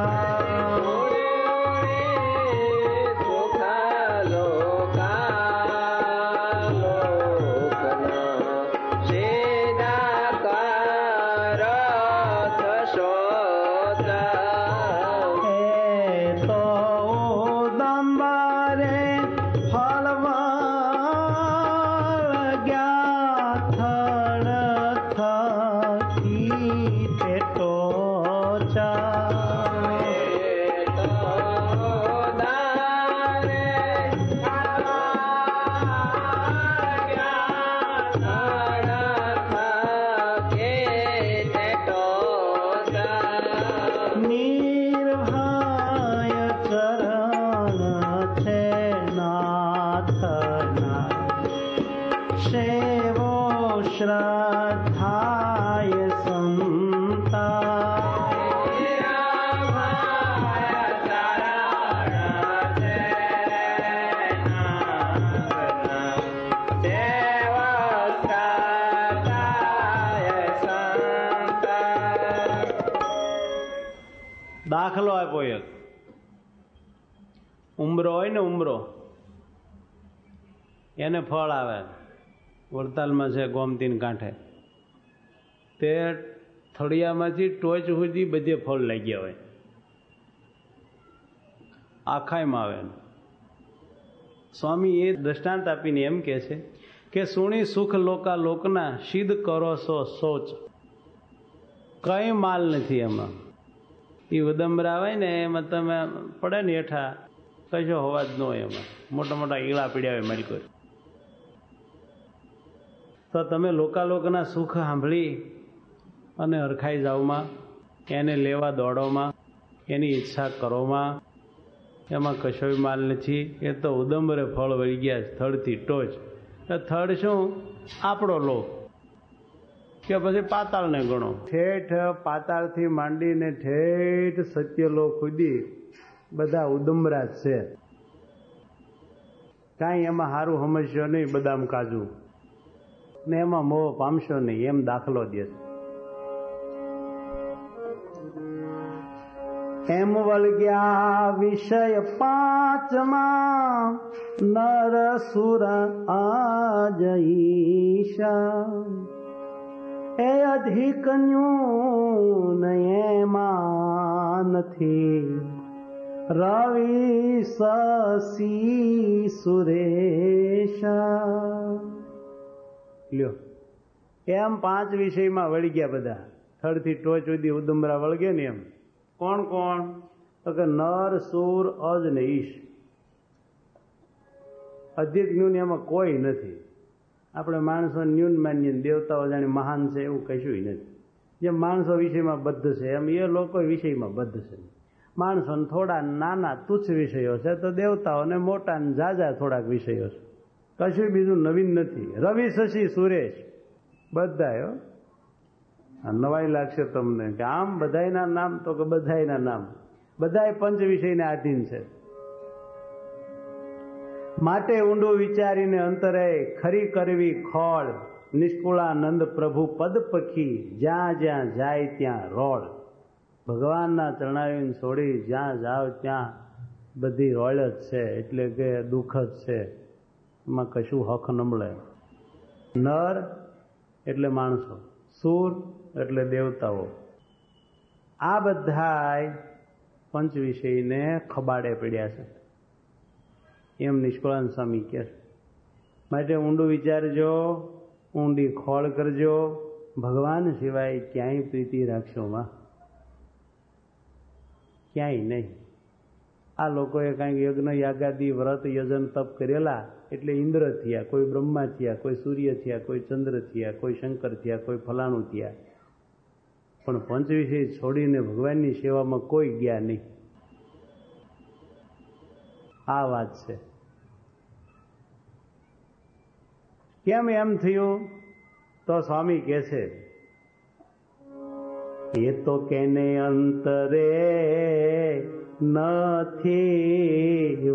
શ્રદ્ધાય સંતા. દાખલો આપ્યો એક. ઉમરો હોય ને, ઉમરો એને ફળ આવે. વડતાલમાં છે ગોમતીન કાંઠે. તે થળિયામાંથી ટોચ સુધી બધે ફળ લાગ્યા હોય, આખાઈમાં આવે. સ્વામી એ દ્રષ્ટાંત આપીને એમ કહે છે કે સુણી સુખ લોકા લોકના સિદ્ધ કરો છો સોચ. કઈ માલ નથી એમાં. એ ઉદંબરા હોય ને એમાં તમે પડે ને હેઠા, કશો હોવા જ ન હોય. એમાં મોટા મોટા ઈળા પીડ્યા હોય મારી કોઈ. તો તમે લોકાલોકના સુખ સાંભળી અને હરખાઈ જાવમાં, એને લેવા દોડોમાં, એની ઈચ્છા કરોમાં, એમાં કશોય માલ નથી. એ તો ઉદંબરે ફળ વળી ગયા થળથી ટોચ. થળ શું? આપણો લોક કે પછી પાતાળને ગણો. ઠેઠ પાતાળથી માંડીને ઠેઠ સત્યલોક સુધી બધા ઉદંબરા જ છે. કાંઈ એમાં સારું સમજશો નહીં, બદામ કાજુ ને એમાં મોહ પામશો નહીં, એમ દાખલો દે છે. એમ વળગ્યા વિષય પાંચમાં નર સુર આજઈશા, એ અધિક ન્યૂન એમાં નથી રવિ શશી સુરેશા. લ્યો, એમ પાંચ વિષયમાં વળી ગયા બધા, થડથી ટોચ સુધી ઉદુમરા વળગે ને એમ. કોણ કોણ? તો કે નર સુર અજ ને ઈશ. અધિક ન્યૂન એમાં કોઈ નથી. આપણે માણસો ન્યૂન માનીએ, દેવતાઓ જાણે મહાન છે એવું કશું નથી. જેમ માણસો વિષયમાં બદ્ધ છે એમ એ લોકો વિષયમાં બદ્ધ છે. માણસોને થોડા નાના તુચ્છ વિષયો છે તો દેવતાઓને મોટા ને ઝાઝા થોડાક વિષયો છે. કશું બીજું નવીન નથી. રવિ શશી સુરેશ બધા. નવાઈ લાગશે તમને કે આમ બધાયના નામ, તો કે બધાયના નામ બધાય પંચ વિષયને આધીન છે. માટે ઊંડું વિચારીને અંતરે ખરી કરવી ખોળ, નિષ્કુળાનંદ પ્રભુ પદ પખી જ્યાં જ્યાં જાય ત્યાં રોળ. ભગવાનના ચરણાવીને છોડી જ્યાં જાવ ત્યાં બધી રોળ જ છે, એટલે કે દુઃખ જ છે, એમાં કશું હક ન મળે. નર એટલે માણસો, સુર એટલે દેવતાઓ, આ બધાય પંચ વિષયને ખબાડે પડ્યા છે, એમ નિષ્કળાનંદ સ્વામી કહે છે. માટે ઊંડું વિચારજો, ઊંડી ખોળ કરજો, ભગવાન સિવાય ક્યાંય પ્રીતિ રાખશો માં, ક્યાંય નહીં. આ લોકોએ કાંઈક યજ્ઞ યાગાદી વ્રત યજન તપ કરેલા એટલે ઇન્દ્ર થયા, કોઈ બ્રહ્મા થયા, કોઈ સૂર્ય થયા, કોઈ ચંદ્ર થયા, કોઈ શંકર થયા, કોઈ ફલાણું થયા, પણ પંચ વિષય છોડીને ભગવાનની સેવામાં કોઈ ગયા નહીં. આ વાત છે. કેમ એમ થયું? તો સ્વામી કહે છે, એ તો કેને અંતરે નથી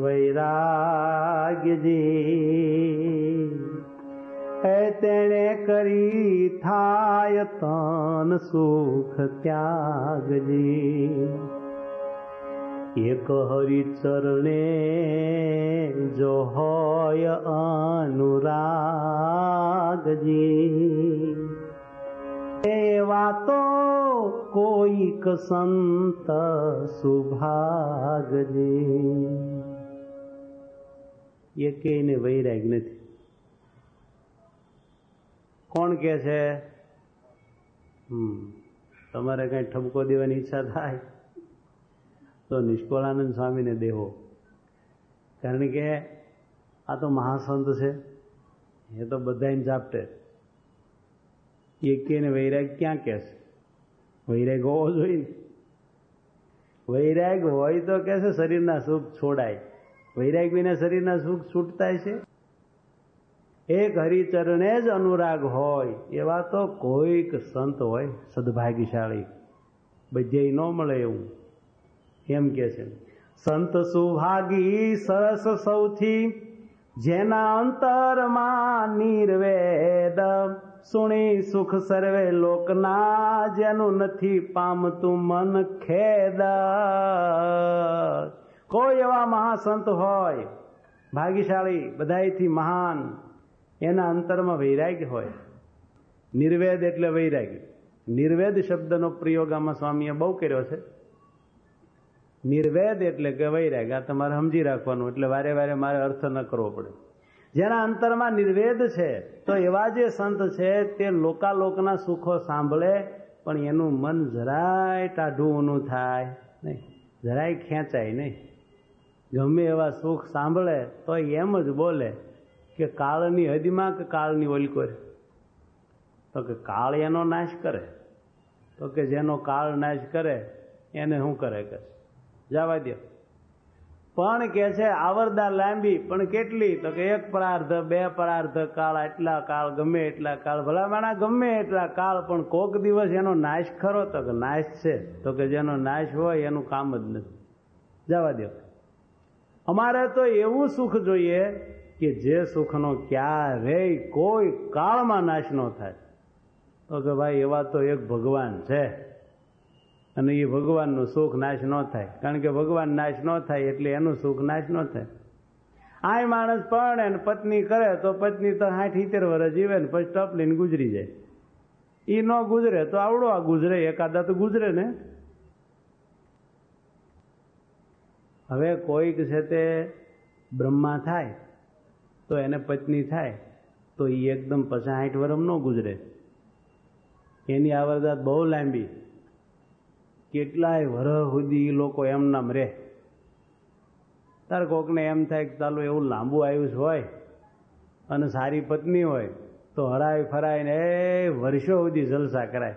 વૈરાગ્યજી, એ તેણે કરી થાય તન સુખ ત્યાગજી. એક હરિચરણે જો હોય અનુરાગજી, એવા તો કોઈક સંત સુભાગજી. એ કઈને વૈરાગ નથી. કોણ કે છે? હમ તમારે કઈ ઠપકો દેવાની ઈચ્છા થાય તો નિષ્કળાનંદ સ્વામીને દેવો, કારણ કે આ તો મહાસંત છે, એ તો બધાને જાપટે. એ કે વૈરાગ ક્યાં કે છે? વૈરાગ હોવો જોઈએ. વૈરાગ હોય તો કે છે શરીરના સુખ છોડાય. વૈરાગ વિના શરીરના સુખ છૂટતા છે? એક હરિચરણે જ અનુરાગ હોય એવા તો કોઈક સંત હોય સદભાગ્યશાળી, બધે ન મળે એવું. એમ કે છે, સંત સુભાગી સરસ સૌથી, જેના અંતરમાં નિર્વેદ, સુણી સુખ સર્વે લોકના, જેનું નથી પામતું મન ખેદ. કોઈ એવા મહાસંત હોય ભાગ્યશાળી, બધાયથી મહાન, એના અંતરમાં વૈરાગ્ય હોય. નિર્વેદ એટલે વૈરાગ્ય. નિર્વેદ શબ્દનો પ્રયોગ આમાં સ્વામીએ બહુ કર્યો છે. નિર્વેદ એટલે કે વૈરાગ, આ તમારે સમજી રાખવાનું, એટલે વારે વારે મારે અર્થ ન કરવો પડે. જેના અંતરમાં નિર્વેદ છે તો એવા જે સંત છે તે લોકાલોકના સુખો સાંભળે પણ એનું મન જરાય ટાઢું ઊનું થાય નહીં, જરાય ખેંચાય નહીં. ગમે એવા સુખ સાંભળે તો એમ જ બોલે કે કાળની હદીમાં કે કાળની ઓલકોર. તો કે કાળ એનો નાશ કરે, તો કે જેનો કાળ નાશ કરે એને શું કરે કે જવા દે. પણ કે છે આવરદા લાંબી પણ કેટલી? તો કે એક પરાર્ધ, બે પરાર્ધ કાળ, એટલા કાળ, ગમે એટલા કાળ, ભલામણા ગમે એટલા કાળ, પણ કોક દિવસ એનો નાશ ખરો? તો કે નાશ છે. તો કે જેનો નાશ હોય એનું કામ જ નથી, જવા દે. અમારે તો એવું સુખ જોઈએ કે જે સુખનો ક્યારેય કોઈ કાળમાં નાશ ન થાય. તો કે ભાઈ એવા તો એક ભગવાન છે, અને એ ભગવાનનું સુખ નાશ ન થાય. કારણ કે ભગવાન નાશ ન થાય એટલે એનું સુખ નાશ ન થાય. આ માણસ પરણે ને પત્ની કરે તો પત્ની તો સાઠ સિત્તેર વર્ષ જીવે ને પછી ટપ લઈને ગુજરી જાય. એ ન ગુજરે તો આવડો આ ગુજરે, એકાદા તો ગુજરે ને. હવે કોઈક છે તે બ્રહ્મા થાય તો એને પત્ની થાય તો એ એકદમ પચાસ સાઠ વર્ષ ન ગુજરે. એની આવરદાત બહુ લાંબી, કેટલાય વર્ષ સુધી લોકો એમ નામ રહે. તાર કોકને એમ થાય કે ચાલો એવું લાંબુ આયુષ હોય અને સારી પત્ની હોય તો હરાય ફરાય ને એ વર્ષો સુધી જલસા કરાય.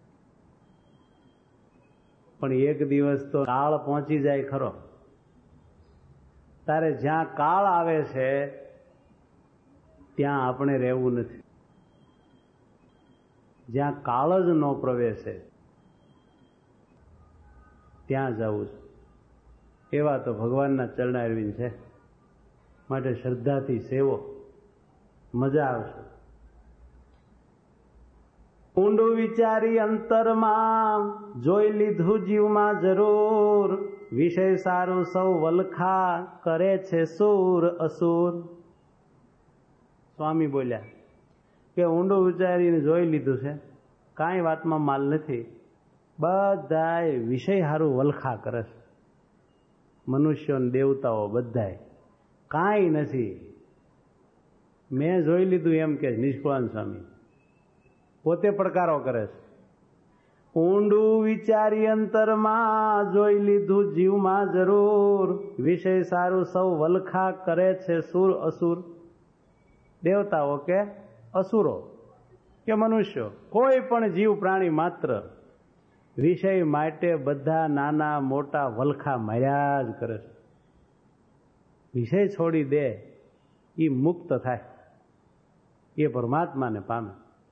પણ એક દિવસ તો કાળ પહોંચી જાય ખરો. તારે જ્યાં કાળ આવે છે ત્યાં આપણે રહેવું નથી. જ્યાં કાળ જ ન પ્રવેશે ત્યાં જવું છે. એવા તો ભગવાનના ચરણારવિંદ છે. માટે શ્રદ્ધાથી સેવો, મજા આવશે. ઊંડું વિચારી અંતરમાં જોઈ લીધું જીવમાં જરૂર, વિષય સારું સૌ વલખા કરે છે સુર અસુર. સ્વામી બોલ્યા કે ઊંડું વિચારીને જોઈ લીધું છે, કાંઈ વાતમાં માલ નથી. બધાય વિષય સારું વલખા કરે છે, મનુષ્યો ને દેવતાઓ બધાય, કાંઈ નથી. મેં જોઈ લીધું એમ કે નિષ્કુળાનંદ સ્વામી પોતે પડકારો કરે છે. ઊંડું વિચારી અંતરમાં જોઈ લીધું જીવમાં જરૂર, વિષય સારું સૌ વલખા કરે છે સુર અસુર. દેવતાઓ કે અસુરો કે મનુષ્યો, કોઈ પણ જીવ પ્રાણી માત્ર વિષય માટે બધા નાના મોટા વલખા માર્યા જ કરે છે. વિષય છોડી દે એ મુક્ત થાય, એ પરમાત્માને પામે.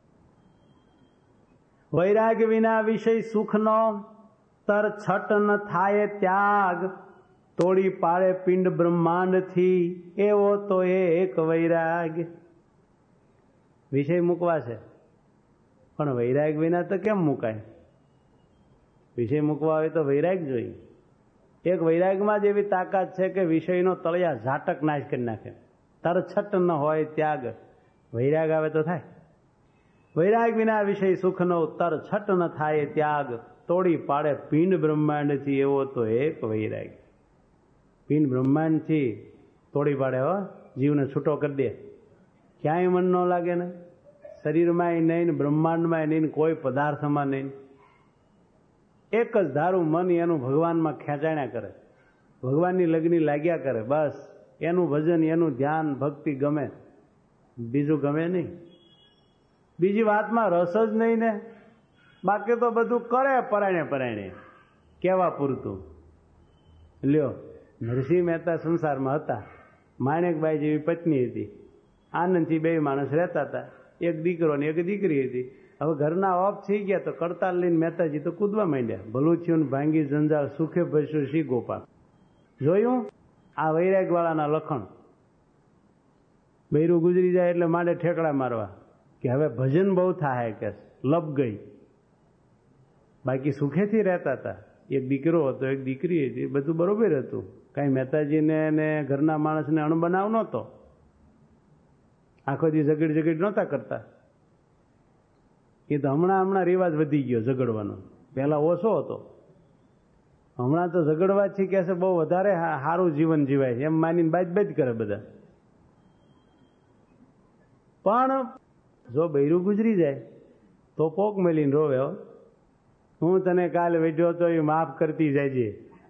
વૈરાગ વિના વિષય સુખનો તર છટ ન થાય ત્યાગ, તોડી પાડે પિંડ બ્રહ્માંડથી એવો તો એક વૈરાગ. વિષય મૂકવા છે પણ વૈરાગ વિના તો કેમ મુકાય? વિષય મૂકવા હોય તો વૈરાગ જોઈએ. એક વૈરાગમાં જ એવી તાકાત છે કે વિષયનો તળિયા ઝાટક નાશ કરી નાખે. તર છટ ન હોય ત્યાગ, વૈરાગ આવે તો થાય. વૈરાગ વિના વિષય સુખનો તર છટ ન થાય ત્યાગ, તોડી પાડે પિંડ બ્રહ્માંડથી એવો તો એક વૈરાગ. પિંડ બ્રહ્માંડથી તોડી પાડે હો, જીવને છૂટો કરી દે. ક્યાંય મન ન લાગે ને, શરીરમાંય નહીં ને બ્રહ્માંડમાંય નહીં ને કોઈ પદાર્થમાં નહીં. એક જ ધારું મન એનું ભગવાનમાં ખેંચાણ્યા કરે, ભગવાનની લગ્ની લાગ્યા કરે. બસ એનું ભજન, એનું ધ્યાન, ભક્તિ ગમે, બીજું ગમે નહીં. બીજી વાતમાં રસ જ નહીં ને. બાકી તો બધું કરે પરાયણે પરાયણે, કેવા પૂરતું. લ્યો, નરસિંહ મહેતા સંસારમાં હતા, માણેકબાઈ જેવી પત્ની હતી, આનંદથી બે માણસ રહેતા હતા, એક દીકરો ને એક દીકરી હતી. હવે ઘરના ઓફ થઈ ગયા તો કડતાલ લઈને મહેતાજી તો કૂદવા માંડ્યા. ભલું થયું ને ભાંગી જંજાળ, સુખે ભસ્યું શી ગોપાલ. જોયું આ વૈરાગવાળાના લખણ. બૈરું ગુજરી જાય એટલે માંડે ઠેકડા મારવા કે હવે ભજન બહુ થાય, કે લપ ગઈ. બાકી સુખેથી રહેતા હતા. એક દીકરો હતો, એક દીકરી હતી, બધું બરોબર હતું. કાંઈ મહેતાજીને ને ઘરના માણસને અણબનાવ નહોતો. આખો દી ઝઘડ ઝઘડ નહોતા કરતા. એ તો હમણાં હમણાં રિવાજ વધી ગયો ઝઘડવાનો, પહેલા ઓછો હતો. હમણાં તો ઝઘડવાથી કે છે બહુ વધારે સારું જીવન જીવાય છે એમ માનીને બાજ બાજ કરે બધા. પણ જો બૈરું ગુજરી જાય તો પોક મેલીને રોવે. હું તને કાલે વેઠ્યો તો એ માફ કરતી જાય.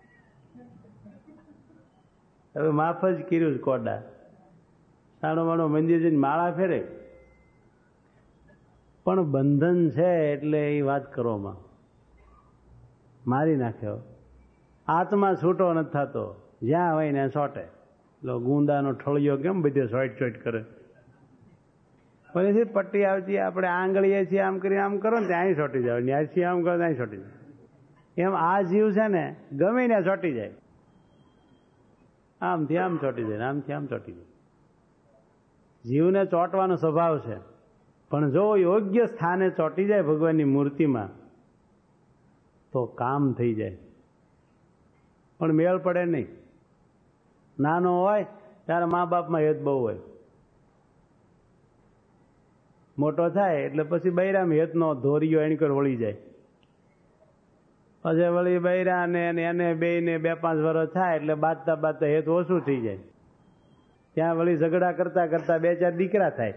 હવે માફ જ કર્યું જ કોડા. સાણો માણો મંદિર જઈને માળા ફેરે, પણ બંધન છે એટલે એ વાત કરવામાં મારી નાખ્યો. આત્મા છૂટો નથી થતો, જ્યાં હોય ને સોટે. લો ગુંદાનો ઠળિયો કેમ બધે સોઈટ સોઈટ કરે. પછી પટ્ટી આવતી, આપણે આંગળીએ છીએ આમ કરીને આમ કરો ને ત્યાં સોટી જાય, ન્યાયથી આમ કરો ત્યાં સોટી જાય. એમ આ જીવ છે ને ગમે ત્યાં સોટી જાય, આમથી આમ ચોટી જાય, આમથી આમ ચોટી જાય. જીવને ચોંટવાનો સ્વભાવ છે, પણ જો યોગ્ય સ્થાને ચોંટી જાય ભગવાનની મૂર્તિમાં તો કામ થઈ જાય. પણ મેળ પડે નહીં. નાનો હોય ત્યારે મા બાપમાં હેત બહુ હોય, મોટો થાય એટલે પછી બૈરામાં હેતનો ધોરીઓ એની કર વળી જાય. પછી વળી બૈરા ને એને બે ને બે પાંચ વર્ષ થાય એટલે બાંધતા બાંધતા હેત ઓછું થઈ જાય. ત્યાં વળી ઝઘડા કરતા કરતા બે ચાર દીકરા થાય,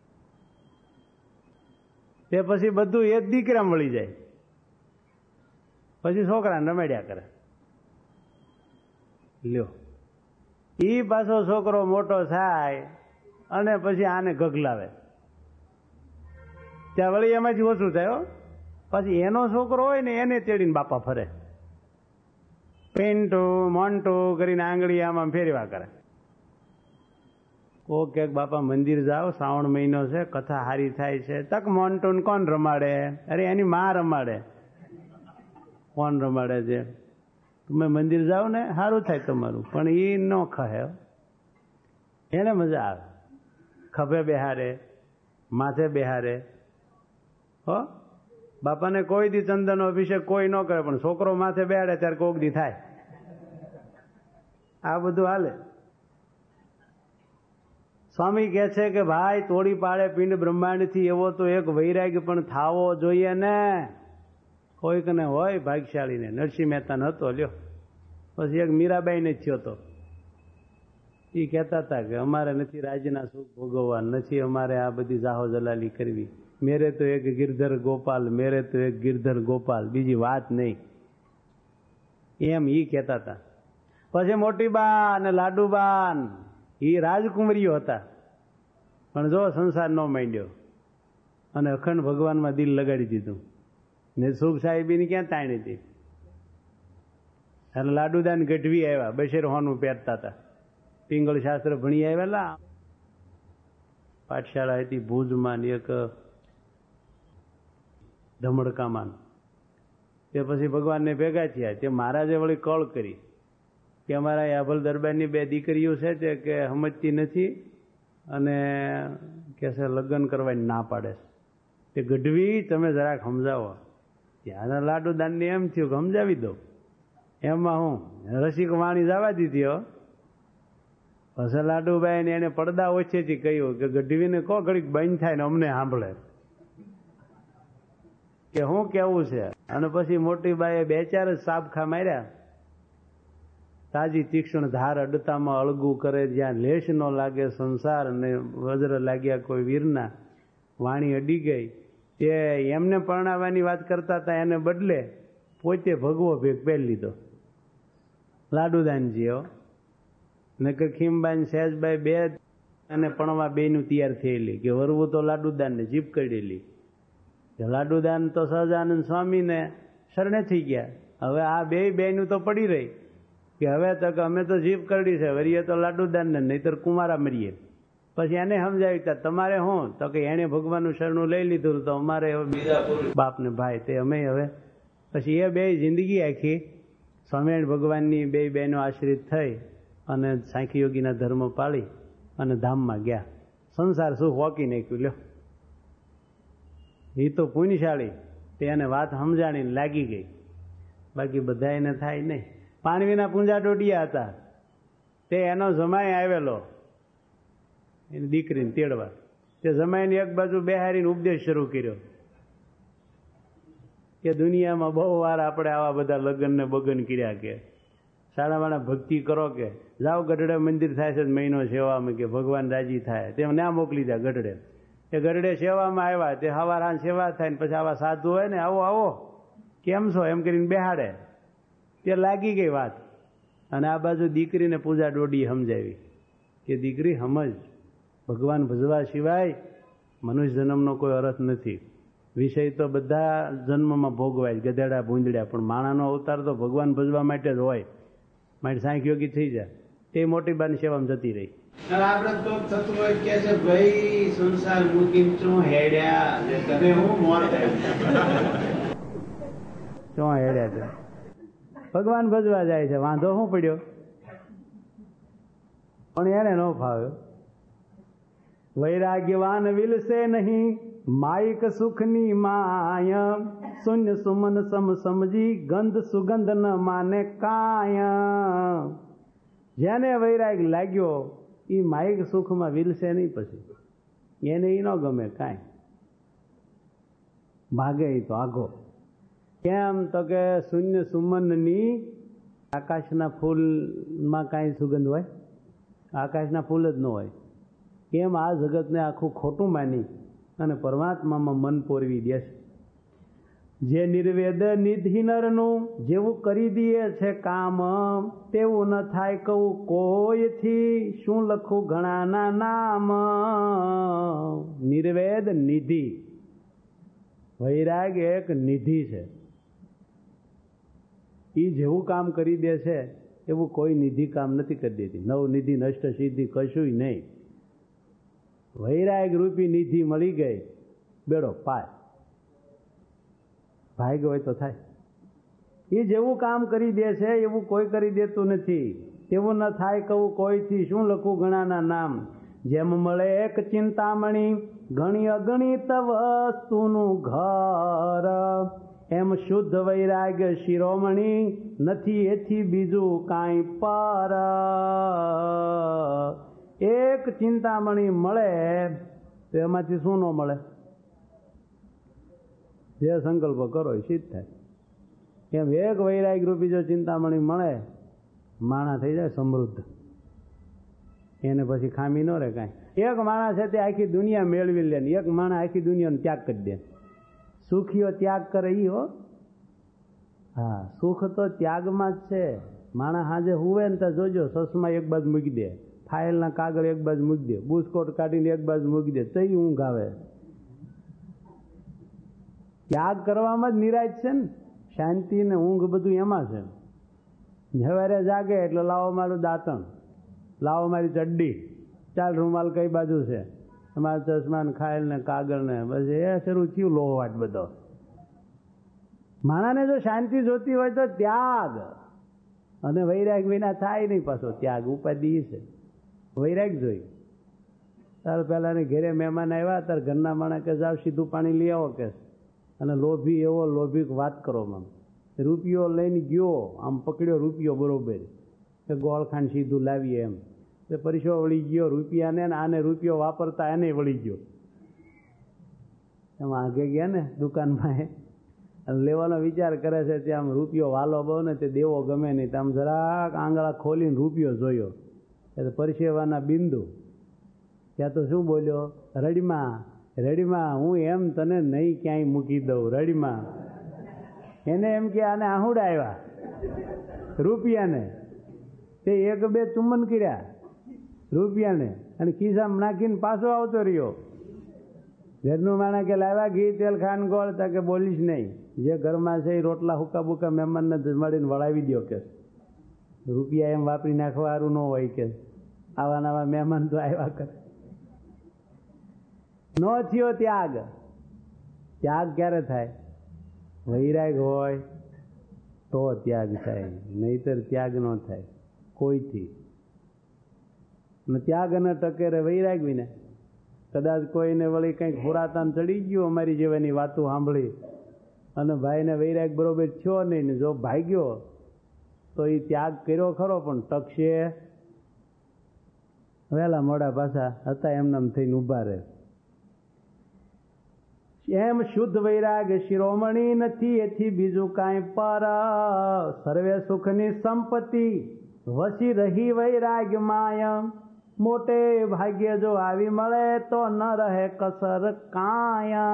તે પછી બધું એ જ દીકરા મળી જાય. પછી છોકરાને રમાડ્યા કરે. લ્યો, એ પાછો છોકરો મોટો થાય અને પછી આને ગગલાવે, ત્યાં વળી એમાંથી ઓછું થાય. પછી એનો છોકરો હોય ને એને તેડીને બાપા ફરે, પેન્ટુ મોન્ટુ કરીને આંગળી આમાં ફેરવા કરે. કો કે બાપા મંદિર જાઓ, શ્રાવણ મહિનો છે, કથા હારી થાય છે. તક મોન્ટુન કોણ રમાડે? અરે એની માં રમાડે. કોણ રમાડે છે? તમે મંદિર જાઓ ને સારું થાય તમારું, પણ એ ન ખહે. એને મજા આવે. ખભે બેહારે, માથે બેહારે. હો, બાપાને કોઈ દી ચંદનનો અભિષેક કોઈ ન કરે, પણ છોકરો માથે બેહાડે ત્યારે કોક દી થાય. આ બધું હાલે. સ્વામી કહે છે કે ભાઈ તોડી પાડે પિંડ બ્રહ્માંડથી એવો તો એક વૈરાગ્ય પણ થાવો જોઈએ ને. કોઈકને હોય ભાગ્યશાળીને. નરસિંહ મહેતાને હતો, લ્યો. પછી એક મીરાબાઈને થયો હતો. એ કહેતા હતા કે અમારે નથી રાજ્યના સુખ ભોગવવા, નથી અમારે આ બધી જાહો જલાલી કરવી. મેરે તો એક ગિરધર ગોપાલ, મેરે તો એક ગિરધર ગોપાલ, બીજી વાત નહીં. એમ એ કહેતા હતા. પછી મોટીબા અને લાડુબાન એ રાજકુંવરીઓ હતા, પણ જો સંસાર ન માંડ્યો અને અખંડ ભગવાનમાં દિલ લગાડી દીધું ને સુખ સાહેબીની ક્યાં તાણી હતી. અને લાડુદાન ગઢવી આવ્યા, બશેર હોનું પહેરતા હતા, પિંગળ શાસ્ત્ર ભણી આવેલા. પાઠશાળા હતી ભુજમાં, એક ધમડકામાં. તે પછી ભગવાનને ભેગા થયા. તે મહારાજે વળી કળ કરી કે અમારા યાભલ દરબારની બે દીકરીઓ છે તે કે સમજતી નથી અને કે છે લગ્ન કરવાની ના પાડે છે. તે ગઢવી તમે જરાક સમજાવો. ત્યાંના લાડુદાનને એમ થયું કે સમજાવી દો. એમાં હું રસિક વાણી જવા દીધી. હો, પછી લાડુભાઈ ને એને પડદા ઓછેથી કહ્યું કે ગઢવીને કહો ઘડીક બંધ થાય ને અમને સાંભળે કે શું કેવું છે. અને પછી મોટી બાઈએ બે ચાર જ સાબખા માર્યા. તાજી તીક્ષ્ણ ધાર અડતામાં અળગું કરે, જ્યાં લેશ ન લાગે સંસાર ને વજ્ર લાગ્યા કોઈ વીરના. વાણી અડી ગઈ. તે એમને પરણાવવાની વાત કરતા હતા, એને બદલે પોતે ભગવો ભેગ પહેરી લીધો લાડુદાનજીઓ. નકર ખીમબાઈ સહેજબાઈ બે અને પણવા બેનું તૈયાર થયેલી કે વરવું તો લાડુદાનને જીપ કરેલી. લાડુદાન તો સહજાનંદ સ્વામીને શરણે થઈ ગયા. હવે આ બે બેનું તો પડી રહી કે હવે તો કે અમે તો જીભ કરડી છે, વરીએ તો લાડુદાનને, નહીતર કુમારા મરીએ. પછી એને સમજાવી તમારે શું તો કે એને ભગવાનનું શરણું લઈ લીધું તો અમારે હવે બીજા બાપ ને ભાઈ તે અમે હવે. પછી એ બે જિંદગી આખી સ્વામિનારાયણ ભગવાનની બે બહેનો આશ્રિત થઈ અને સાંખી યોગીના ધર્મ પાળી અને ધામમાં ગયા. સંસાર સુખ વોકી નાખ્યું. લ્યો, એ તો પુણ્યશાળી, તેને વાત સમજાણીને લાગી ગઈ. બાકી બધા એને થાય નહીં. પાણવીના પૂંજા ડોડિયા હતા, તે એનો જમાઈ આવેલો એની દીકરીને તેડવા. તે જમાઈને એક બાજુ બેહારીને ઉપદેશ શરૂ કર્યો કે દુનિયામાં બહુ વાર આપણે આવા બધા લગ્ન ને બગન કર્યા કે સાડા માણા ભક્તિ કરો કે જાઓ ગઢડે મંદિર થાય છે મહિનો સેવામાં કે ભગવાન રાજી થાય. તે ના મોકલી દે ગઢડે. તે ગઢડે સેવામાં આવ્યા. તે હવારાન સેવા થાય ને પછી આવા સાધુ હોય ને આવો આવો કેમ છો એમ કરીને બેહાડે. તે લાગી ગઈ વાત. અને આ બાજુ દીકરીને પૂજા ડોડી સમજાવી કે દીકરી સમજ, ભગવાન ભજવા સિવાય મનુષ્ય જન્મનો કોઈ અર્થ નથી. વિષય તો બધા જન્મમાં ભોગવાય, ગધેડા ભૂંજડ્યા, પણ માણાનો અવતાર તો ભગવાન ભજવા માટે જ હોય. માટે સાંખ યોગી થઈ જાય. તે મોટી બાની સેવામાં જતી રહી. આપણે તો થતું હોય કે છે ભાઈ સંસાર મૂકીને શું હેડ્યા તમે હું મોર શું હેડ્યા છે. ભગવાન ભજવા જાય છે, વાંધો શું પડ્યો? પણ એને ન ફાવ્યો. વૈરાગ્યવાન વિલસે નહીં માયિક સુખની માય, શૂન્ય સુમન સમ સમજી ગંધ સુગંધ ન માને કાય. જેને વૈરાગ લાગ્યો એ માયિક સુખમાં વિલસે નહીં, પછી એને એ ન ગમે કાંઈ, ભાગે એ તો આઘો. કેમ તો કે શૂન્ય સુમનની આકાશના ફૂલમાં કાંઈ સુગંધ હોય? આકાશના ફૂલ જ ન હોય. કેમ આ જગતને આખું ખોટું માની અને પરમાત્મામાં મન પોરવી દેશે. જે નિર્વેદ નિધિ નરનું જેવું કરી દે છે કામ, તેવું ન થાય કહું કોઈથી, શું લખું ઘણાના નામ. નિર્વેદ નિધિ, વૈરાગ એક નિધિ છે. એ જેવું કામ કરી દે છે એવું કોઈ નિધિ કામ નથી કરી દેતી. નવ નિધિ નષ્ટ સિદ્ધિ કશું નહીં. વૈરાગ રૂપી નિધિ મળી ગઈ, બેડો પાય. ભાગ્ય હોય તો થાય. એ જેવું કામ કરી દે છે એવું કોઈ કરી દેતું નથી. તેવું ન થાય કહું કોઈથી, શું લખું ઘણાના નામ. જેમ મળે એક ચિંતામણી ઘણી અગણિત વસ્તુનું ઘર, એમ શુદ્ધ વૈરાગ્ય શિરોમણી નથી એથી બીજું કાંઈ પર. એક ચિંતામણી મળે તો એમાંથી શું ન મળે? જે સંકલ્પ કરો એ સિદ્ધ થાય. એમ એક વૈરાગ રૂપી જો ચિંતામણી મળે, માણસ થઈ જાય સમૃદ્ધ. એને પછી ખામી ન રહે કાંઈ. એક માણસ છે તે આખી દુનિયા મેળવી લે, એક માણસ આખી દુનિયાનો ત્યાગ કરી દે. સુખીઓ ત્યાગ કરે ઈ હો. હા, સુખ તો ત્યાગમાં જ છે. માણસ સાંજે હુવે ને તો જોજો સસમા એક બાજુ મૂકી દે, ફાઇલના કાગળ એક બાજુ મૂકી દે, બુસ્કોટ કાઢીને એક બાજુ મૂકી દે, તો ઊંઘ આવે. ત્યાગ કરવામાં જ નિરાશ છે ને. શાંતિ ને ઊંઘ બધું એમાં છે. સવારે જાગે એટલે લાવો મારું દાંતણ, લાવો મારી ચડ્ડી, ચાલ રૂમાલ કઈ બાજુ છે, તમારા ચશ્મા ને ખાયલ ને કાગળ ને, બસ એ શરૂ થયું લોહવાટ બધો. માણાને જો શાંતિ જોતી હોય તો ત્યાગ અને વૈરાગ વિના થાય નહીં. પાછો ત્યાગ ઉપાધિ છે. વૈરાગ જોઈ તાર પેલા ઘેરે મહેમાન આવ્યા, તાર ઘરના માણસ કે જાવ સીધું પાણી લઈ આવો કે, અને લોભી એવો લોભી વાત કરો. આમ રૂપિયો લઈને ગયો, આમ પકડ્યો રૂપિયો બરોબર કે ગોળખાંડ સીધું લાવીએ એમ, તે પરીક્ષો વળી ગયો રૂપિયાને, આને રૂપિયો વાપરતા એને વળી ગયો. એમ આગે ગયા ને દુકાનમાં અને લેવાનો વિચાર કરે છે, ત્યાં આમ રૂપિયો વાલો બહુ ને તે દેવો ગમે નહીં, તો આમ જરાક આંગળા ખોલીને રૂપિયો જોયો, એટલે પરસેવાના બિંદુ. ત્યાં તો શું બોલ્યો? રડીમાં રડીમાં હું એમ તને નહીં ક્યાંય મૂકી દઉં. રડીમાં એને એમ કે આને આહુડા આવ્યા રૂપિયાને, તે એક બે ચુમ્બન કર્યા રૂપિયાને અને ખિસ્સામાં નાખીને પાછો આવતો રહ્યો. ઘરનું માણા કે લાવ્યા ઘી તેલ ખાંડ ગોળ, તા કે બોલીશ નહીં, જે ઘરમાં છે એ રોટલા હુકા બુકા મહેમાનને મળીને વળાવી દો કે. રૂપિયા એમ વાપરી નાખવા સારું ન હોય કે, આવા નવા મહેમાન તો આવ્યા કરે. ન થયો ત્યાગ. ત્યાગ ક્યારે થાય? વૈરાગ હોય તો ત્યાગ થાય, નહીતર ત્યાગ ન થાય કોઈથી. ત્યાગ ન ટકે રે વૈરાગ વિને. કદાચ કોઈને વળી કંઈક પુરાતન ચડી ગયું અમારી જેવાની વાતો સાંભળી અને ભાઈને વૈરાગ બરોબર થયો નહીં ને જો ભાગ્યો તો એ ત્યાગ કર્યો ખરો, પણ ટકશે વહેલા મોડા પાછા હતા એમનામ થઈને ઊભા રહે. એમ શુદ્ધ વૈરાગ શિરોમણી નથી એથી બીજું કાંઈ પર. સર્વે સુખની સંપત્તિ વસી રહી વૈરાગ માય, મોટે ભાગ્ય જો આવી મળે તો ન રહે કસર કાય.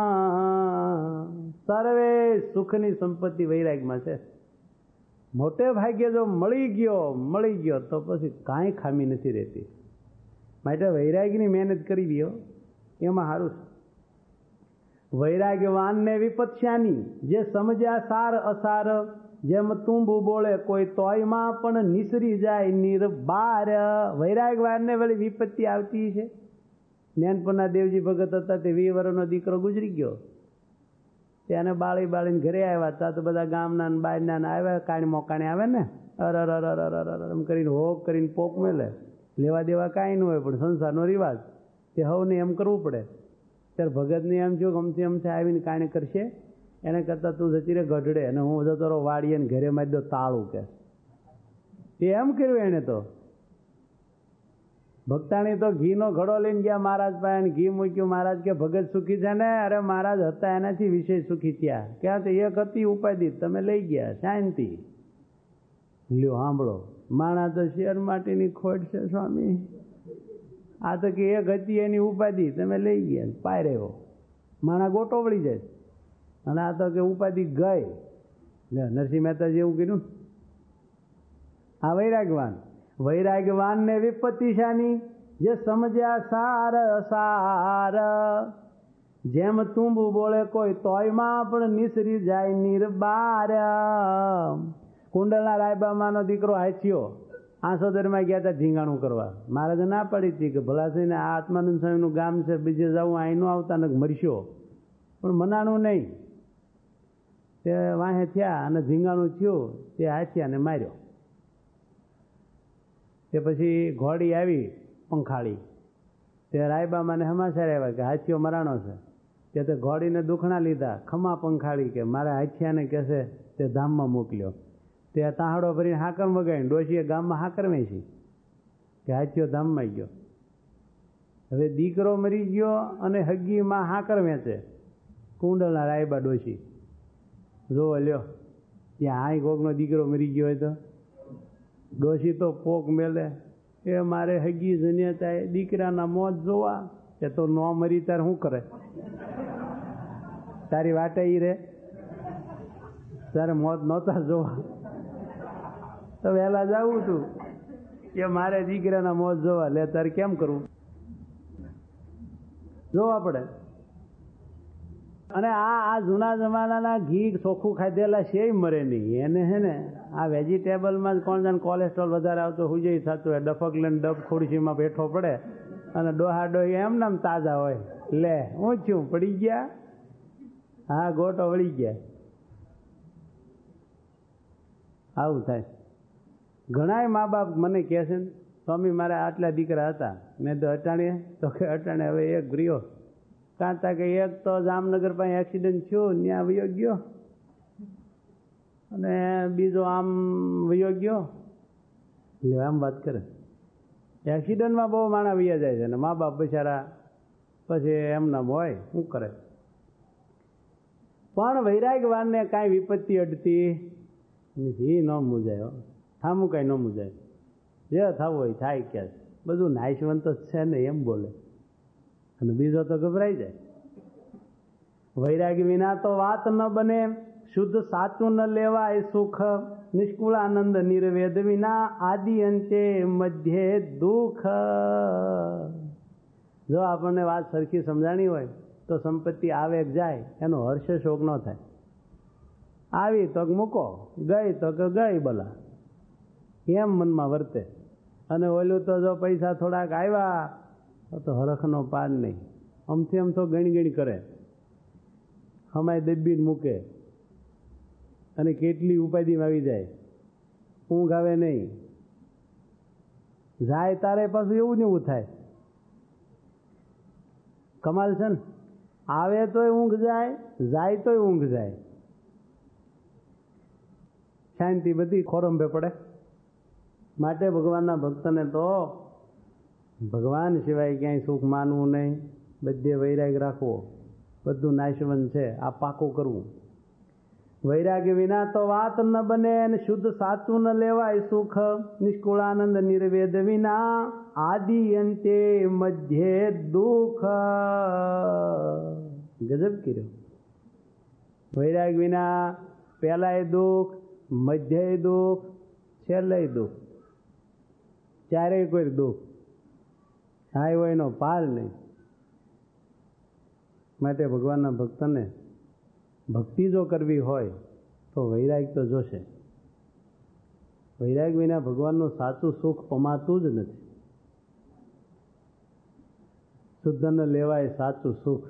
સર્વે સુખની સંપત્તિ વૈરાગમાં છે. મોટે ભાગ્ય જો મળી ગયો મળી ગયો તો પછી કાંઈ ખામી નથી રહેતી. માટે વૈરાગની મહેનત કરવી હો, એમાં સારું છે. વૈરાગ્યવાનને વિપત્સ્યાની જે સમજ્યા સાર અસાર, જેમ તુંબુ બોલે કોઈ તોયમાં પણ નિસરી જાય નિર્બાર. વૈરાગવાનને વળી વિપત્તિ આવતી છે. જ્ઞાનપુરના દેવજી ભગત હતા, તે વીસ વર્ષનો દીકરો ગુજરી ગયો. તેને બાળી બાળીને ઘરે આવ્યા તા તો બધા ગામના બહારના આવ્યા, કાણી મોકાણી આવે ને, અર અર અર અર અર એમ કરીને હોક કરીને પોક મેલે. લેવા દેવા કાંઈ ન હોય પણ સંસારનો રિવાજ. તે હવને એમ કરવું પડે. ત્યારે ભગતને એમ થયું ગમતી એમ થાય આવીને કાંઈ કરશે, એને કરતાં તું જતી રહે ગઢડે અને હું જતો રહો વાડીએ ને ઘરે મારી દો તાળું કે તે એમ કર્યું એને. તો ભક્તાણી તો ઘીનો ઘડો લઈને ગયા મહારાજ પાસે, ઘી મૂક્યું. મહારાજ કે ભગત સુખી છે ને? અરે મહારાજ હતા એનાથી વિશેષ સુખી થયા. ક્યાં તો એક હતી ઉપાધિ તમે લઈ ગયા, શાંતિ લ્યો. સાંભળો, માણા તો શેર માટીની ખોટ છે સ્વામી. આ તો કે એક હતી એની ઉપાધિ તમે લઈ ગયા, પાય રહ્યો માણા ગોટો વળી જાય. અને આ તો કે ઉપાધિ ગઈ. નરસિંહ મહેતાજી એવું કીધું. આ વૈરાગ્યવાન વૈરાગ્યવાન ને વિપત્તિ શાની? જે સમજ્યા સાર સાર. જેમ તુંબુ બોલે કોઈ તોયમાં પણ નિસરી જાય નિર્બાર. કુંડલના રાયબામાનો દીકરો હાચ્યો આંસોદરમાં ગયા હતા ઢીંગાણું કરવા. મહારાજે ના પાડી હતી કે ભલા થઈને આ આત્માનંદ સ્વામીનું ગામ છે, બીજે જવું અહીં ન આવતા ને મરશો, પણ મનાણું નહીં. તે વાહે થયા અને ઢીંગાણું થયું, તે હાથિયાને માર્યો. તે પછી ઘોડી આવી પંખાળી. તે રાયબામાને સમાચાર આવ્યા કે હાથીઓ મરાણો છે. તે તે ઘોડીને દુખણા લીધા, ખમા પંખાળી કે મારા હાથિયાને કહેશે તે ધામમાં મોકલ્યો. તે તાહડો ભરીને હાકર મગાવીને ડોશીએ ગામમાં હાકર વેચી કે હાથીઓ ધામમાં ગયો. હવે દીકરો મરી ગયો અને હગીમાં હાકર વેચે. કુંડલના રાયબા ડોશી જોવો લ્યો, ત્યાં હાઈ કોકનો દીકરો મરી ગયો હોય તો ડોશી તો પોક મેલે એ મારે હગી જન્યતા દીકરાના મોત જોવા. એ તો ન મરી તાર શું કરે? તારી વાટે ઈ રે, તારે મોત નહોતા જોવા તો વહેલા જવું તું કે મારે દીકરાના મોત જોવા. લે તારે કેમ કરવું? જોવા પડે. અને આ આ જૂના જમાનાના ઘી ચોખ્ખું ખાધેલા છે મરે નહીં. એને હે ને આ વેજીટેબલમાં જ કોણ જાણે કોલેસ્ટ્રોલ વધારે આવતો હુજઈ થતું હોય. ડફક લઈને ડબ ખુરશીમાં બેઠો પડે અને ડોહા ડોહી એમ નામ તાજા હોય. લે હું છું પડી ગયા, હા ગોટો વળી ગયા. આવું થાય. ઘણાય મા બાપ મને કહે છે સ્વામી મારા આટલા દીકરા હતા. મેં તો અટાણે તો કે અટાણે હવે એક ગયો કાંતા કે એક તો જામનગર પાસે એક્સિડન્ટ થયો ત્યાં વયો ગયો અને બીજો આમ વયો ગયો. એટલે આમ વાત કરે. એક્સિડન્ટમાં બહુ માણા વયા જાય છે ને મા બાપ બિચારા પછી એમના હોય શું કરે. પણ વૈરાગ્યવાનને કાંઈ વિપત્તિ અડતી નથી. ન મૂજાય, થામું કાંઈ ન મૂજાય. જે થવું હોય થાય. ક્યાં બધું નાશવંત જ છે ને એમ બોલે અને બીજો તો ગભરાઈ જાય. વૈરાગ્ય વિના તો વાત ન બને, શુદ્ધ સાચું ન લેવાય સુખ. નિષ્કુળ આનંદ નિર્વેદ વિના આદિ અંતે મધ્યે દુઃખ. જો આપણને વાત સરખી સમજાણી હોય તો સંપત્તિ આવે જાય એનો હર્ષ શોક ન થાય. આવી તો મૂકો, ગઈ તો કે ગઈ બલા એમ મનમાં વર્તે. અને ઓલું તો જો પૈસા થોડાક આવ્યા તો હરખનો પાર નહીં. અમથી અમ તો ગણી ગણી કરે, હમાય દબીને મૂકે અને કેટલી ઉપાધિમાં આવી જાય. ઊંઘ આવે નહીં. જાય તારે પાછું એવું ને એવું થાય. કમાલ છે ને. આવે તોય ઊંઘ જાય, જાય તોય ઊંઘ જાય. શાંતિ બધી ખોરંભે પડે. માટે ભગવાનના ભક્તને તો ભગવાન સિવાય ક્યાંય સુખ માનવું નહીં. બધે વૈરાગ રાખવો. બધું નાશવંત છે, આ પાકું કરવું. વૈરાગ્ય વિના તો વાત ન બને અને શુદ્ધ સાચું ન લેવાય સુખ. નિષ્કુળ આનંદ નિર્વેદ વિના આદિ અંતે મધ્યે દુઃખ. ગજબ કર્યો. વૈરાગ વિના પહેલાય દુઃખ, મધ્યય દુઃખ, છેલ્લે દુઃખ. ચારેય કોઈ દુઃખ હાય હોય એનો પાર નહીં. માટે ભગવાનના ભક્તને ભક્તિ જો કરવી હોય તો વૈરાગ તો જોશે. વૈરાગ વિના ભગવાનનું સાચું સુખ પમાતું જ નથી. શુદ્ધ ન લેવાય સાચું સુખ.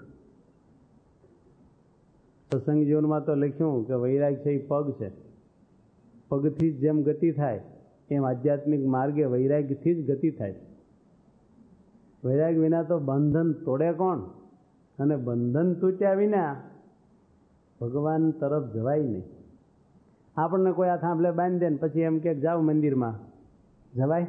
સત્સંગ જીવનમાં તો લખ્યું કે વૈરાગ છે એ પગ છે. પગથી જ જેમ ગતિ થાય એમ આધ્યાત્મિક માર્ગે વૈરાગ્યથી જ ગતિ થાય. વૈરાગ વિના તો બંધન તોડે કોણ? અને બંધન તૂટ્યા વિના ભગવાન તરફ જવાય નહીં. આપણને કોઈ આ થાંભલે બાંધી દે ને પછી એમ કે જાઓ મંદિરમાં, જવાય?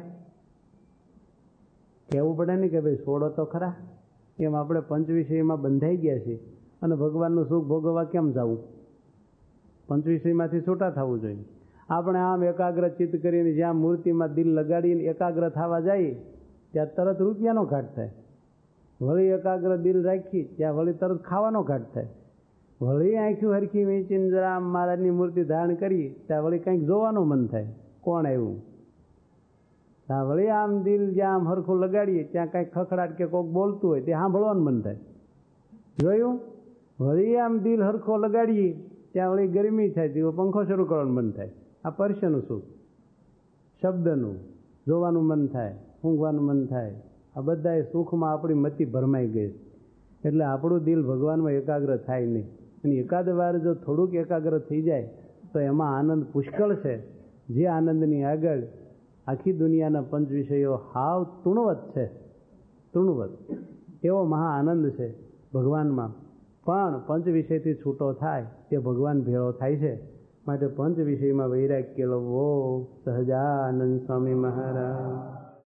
કહેવું પડે ને કે ભાઈ છોડો તો ખરા. એમ આપણે પંચવિષયમાં બંધાઈ ગયા છીએ અને ભગવાનનું સુખ ભોગવવા કેમ જવું? પંચવિષયમાંથી છૂટા થવું જોઈએ. આપણે આમ એકાગ્ર ચિત્ત કરીને જ્યાં મૂર્તિમાં દિલ લગાડીને એકાગ્ર થવા જઈએ ત્યાં તરત રૂપિયાનો ઘાટ થાય. વળી એકાગ્ર દિલ રાખી ત્યાં વળી તરત ખાવાનો ઘાટ થાય. વળી આંખ્યું હરખી વેચીને જરા આમ મહારાજની મૂર્તિ ધારણ કરી ત્યાં વળી કંઈક જોવાનું મન થાય, કોણ આવ્યું. ત્યાં વળી આમ દિલ જ્યાં આમ હરખું લગાડીએ ત્યાં કંઈક ખખડાટ કે કોઈક બોલતું હોય તે સાંભળવાનું મન થાય. જોયું? વળી આમ દિલ હરખો લગાડીએ ત્યાં વળી ગરમી થાય તેવો પંખો શરૂ કરવાનું મન થાય. આ પરસ્યનું સુખ, શબ્દનું જોવાનું મન થાય, ઊંઘવાનું મન થાય. આ બધા સુખમાં આપણી મતિ ભરમાઈ ગઈ. એટલે આપણું દિલ ભગવાનમાં એકાગ્ર થાય નહીં. અને એકાદ વાર જો થોડુંક એકાગ્ર થઈ જાય તો એમાં આનંદ પુષ્કળ છે. જે આનંદની આગળ આખી દુનિયાના પંચ વિષયો હાવ તૃણવત છે. તૃણવત એવો મહા આનંદ છે ભગવાનમાં. પણ પંચ વિષયથી છૂટો થાય તે ભગવાન ભેળો થાય છે. માટે પંચ વિષયમાં વૈરાગ કેળવવો. સહજાનંદ સ્વામી મહારાજ.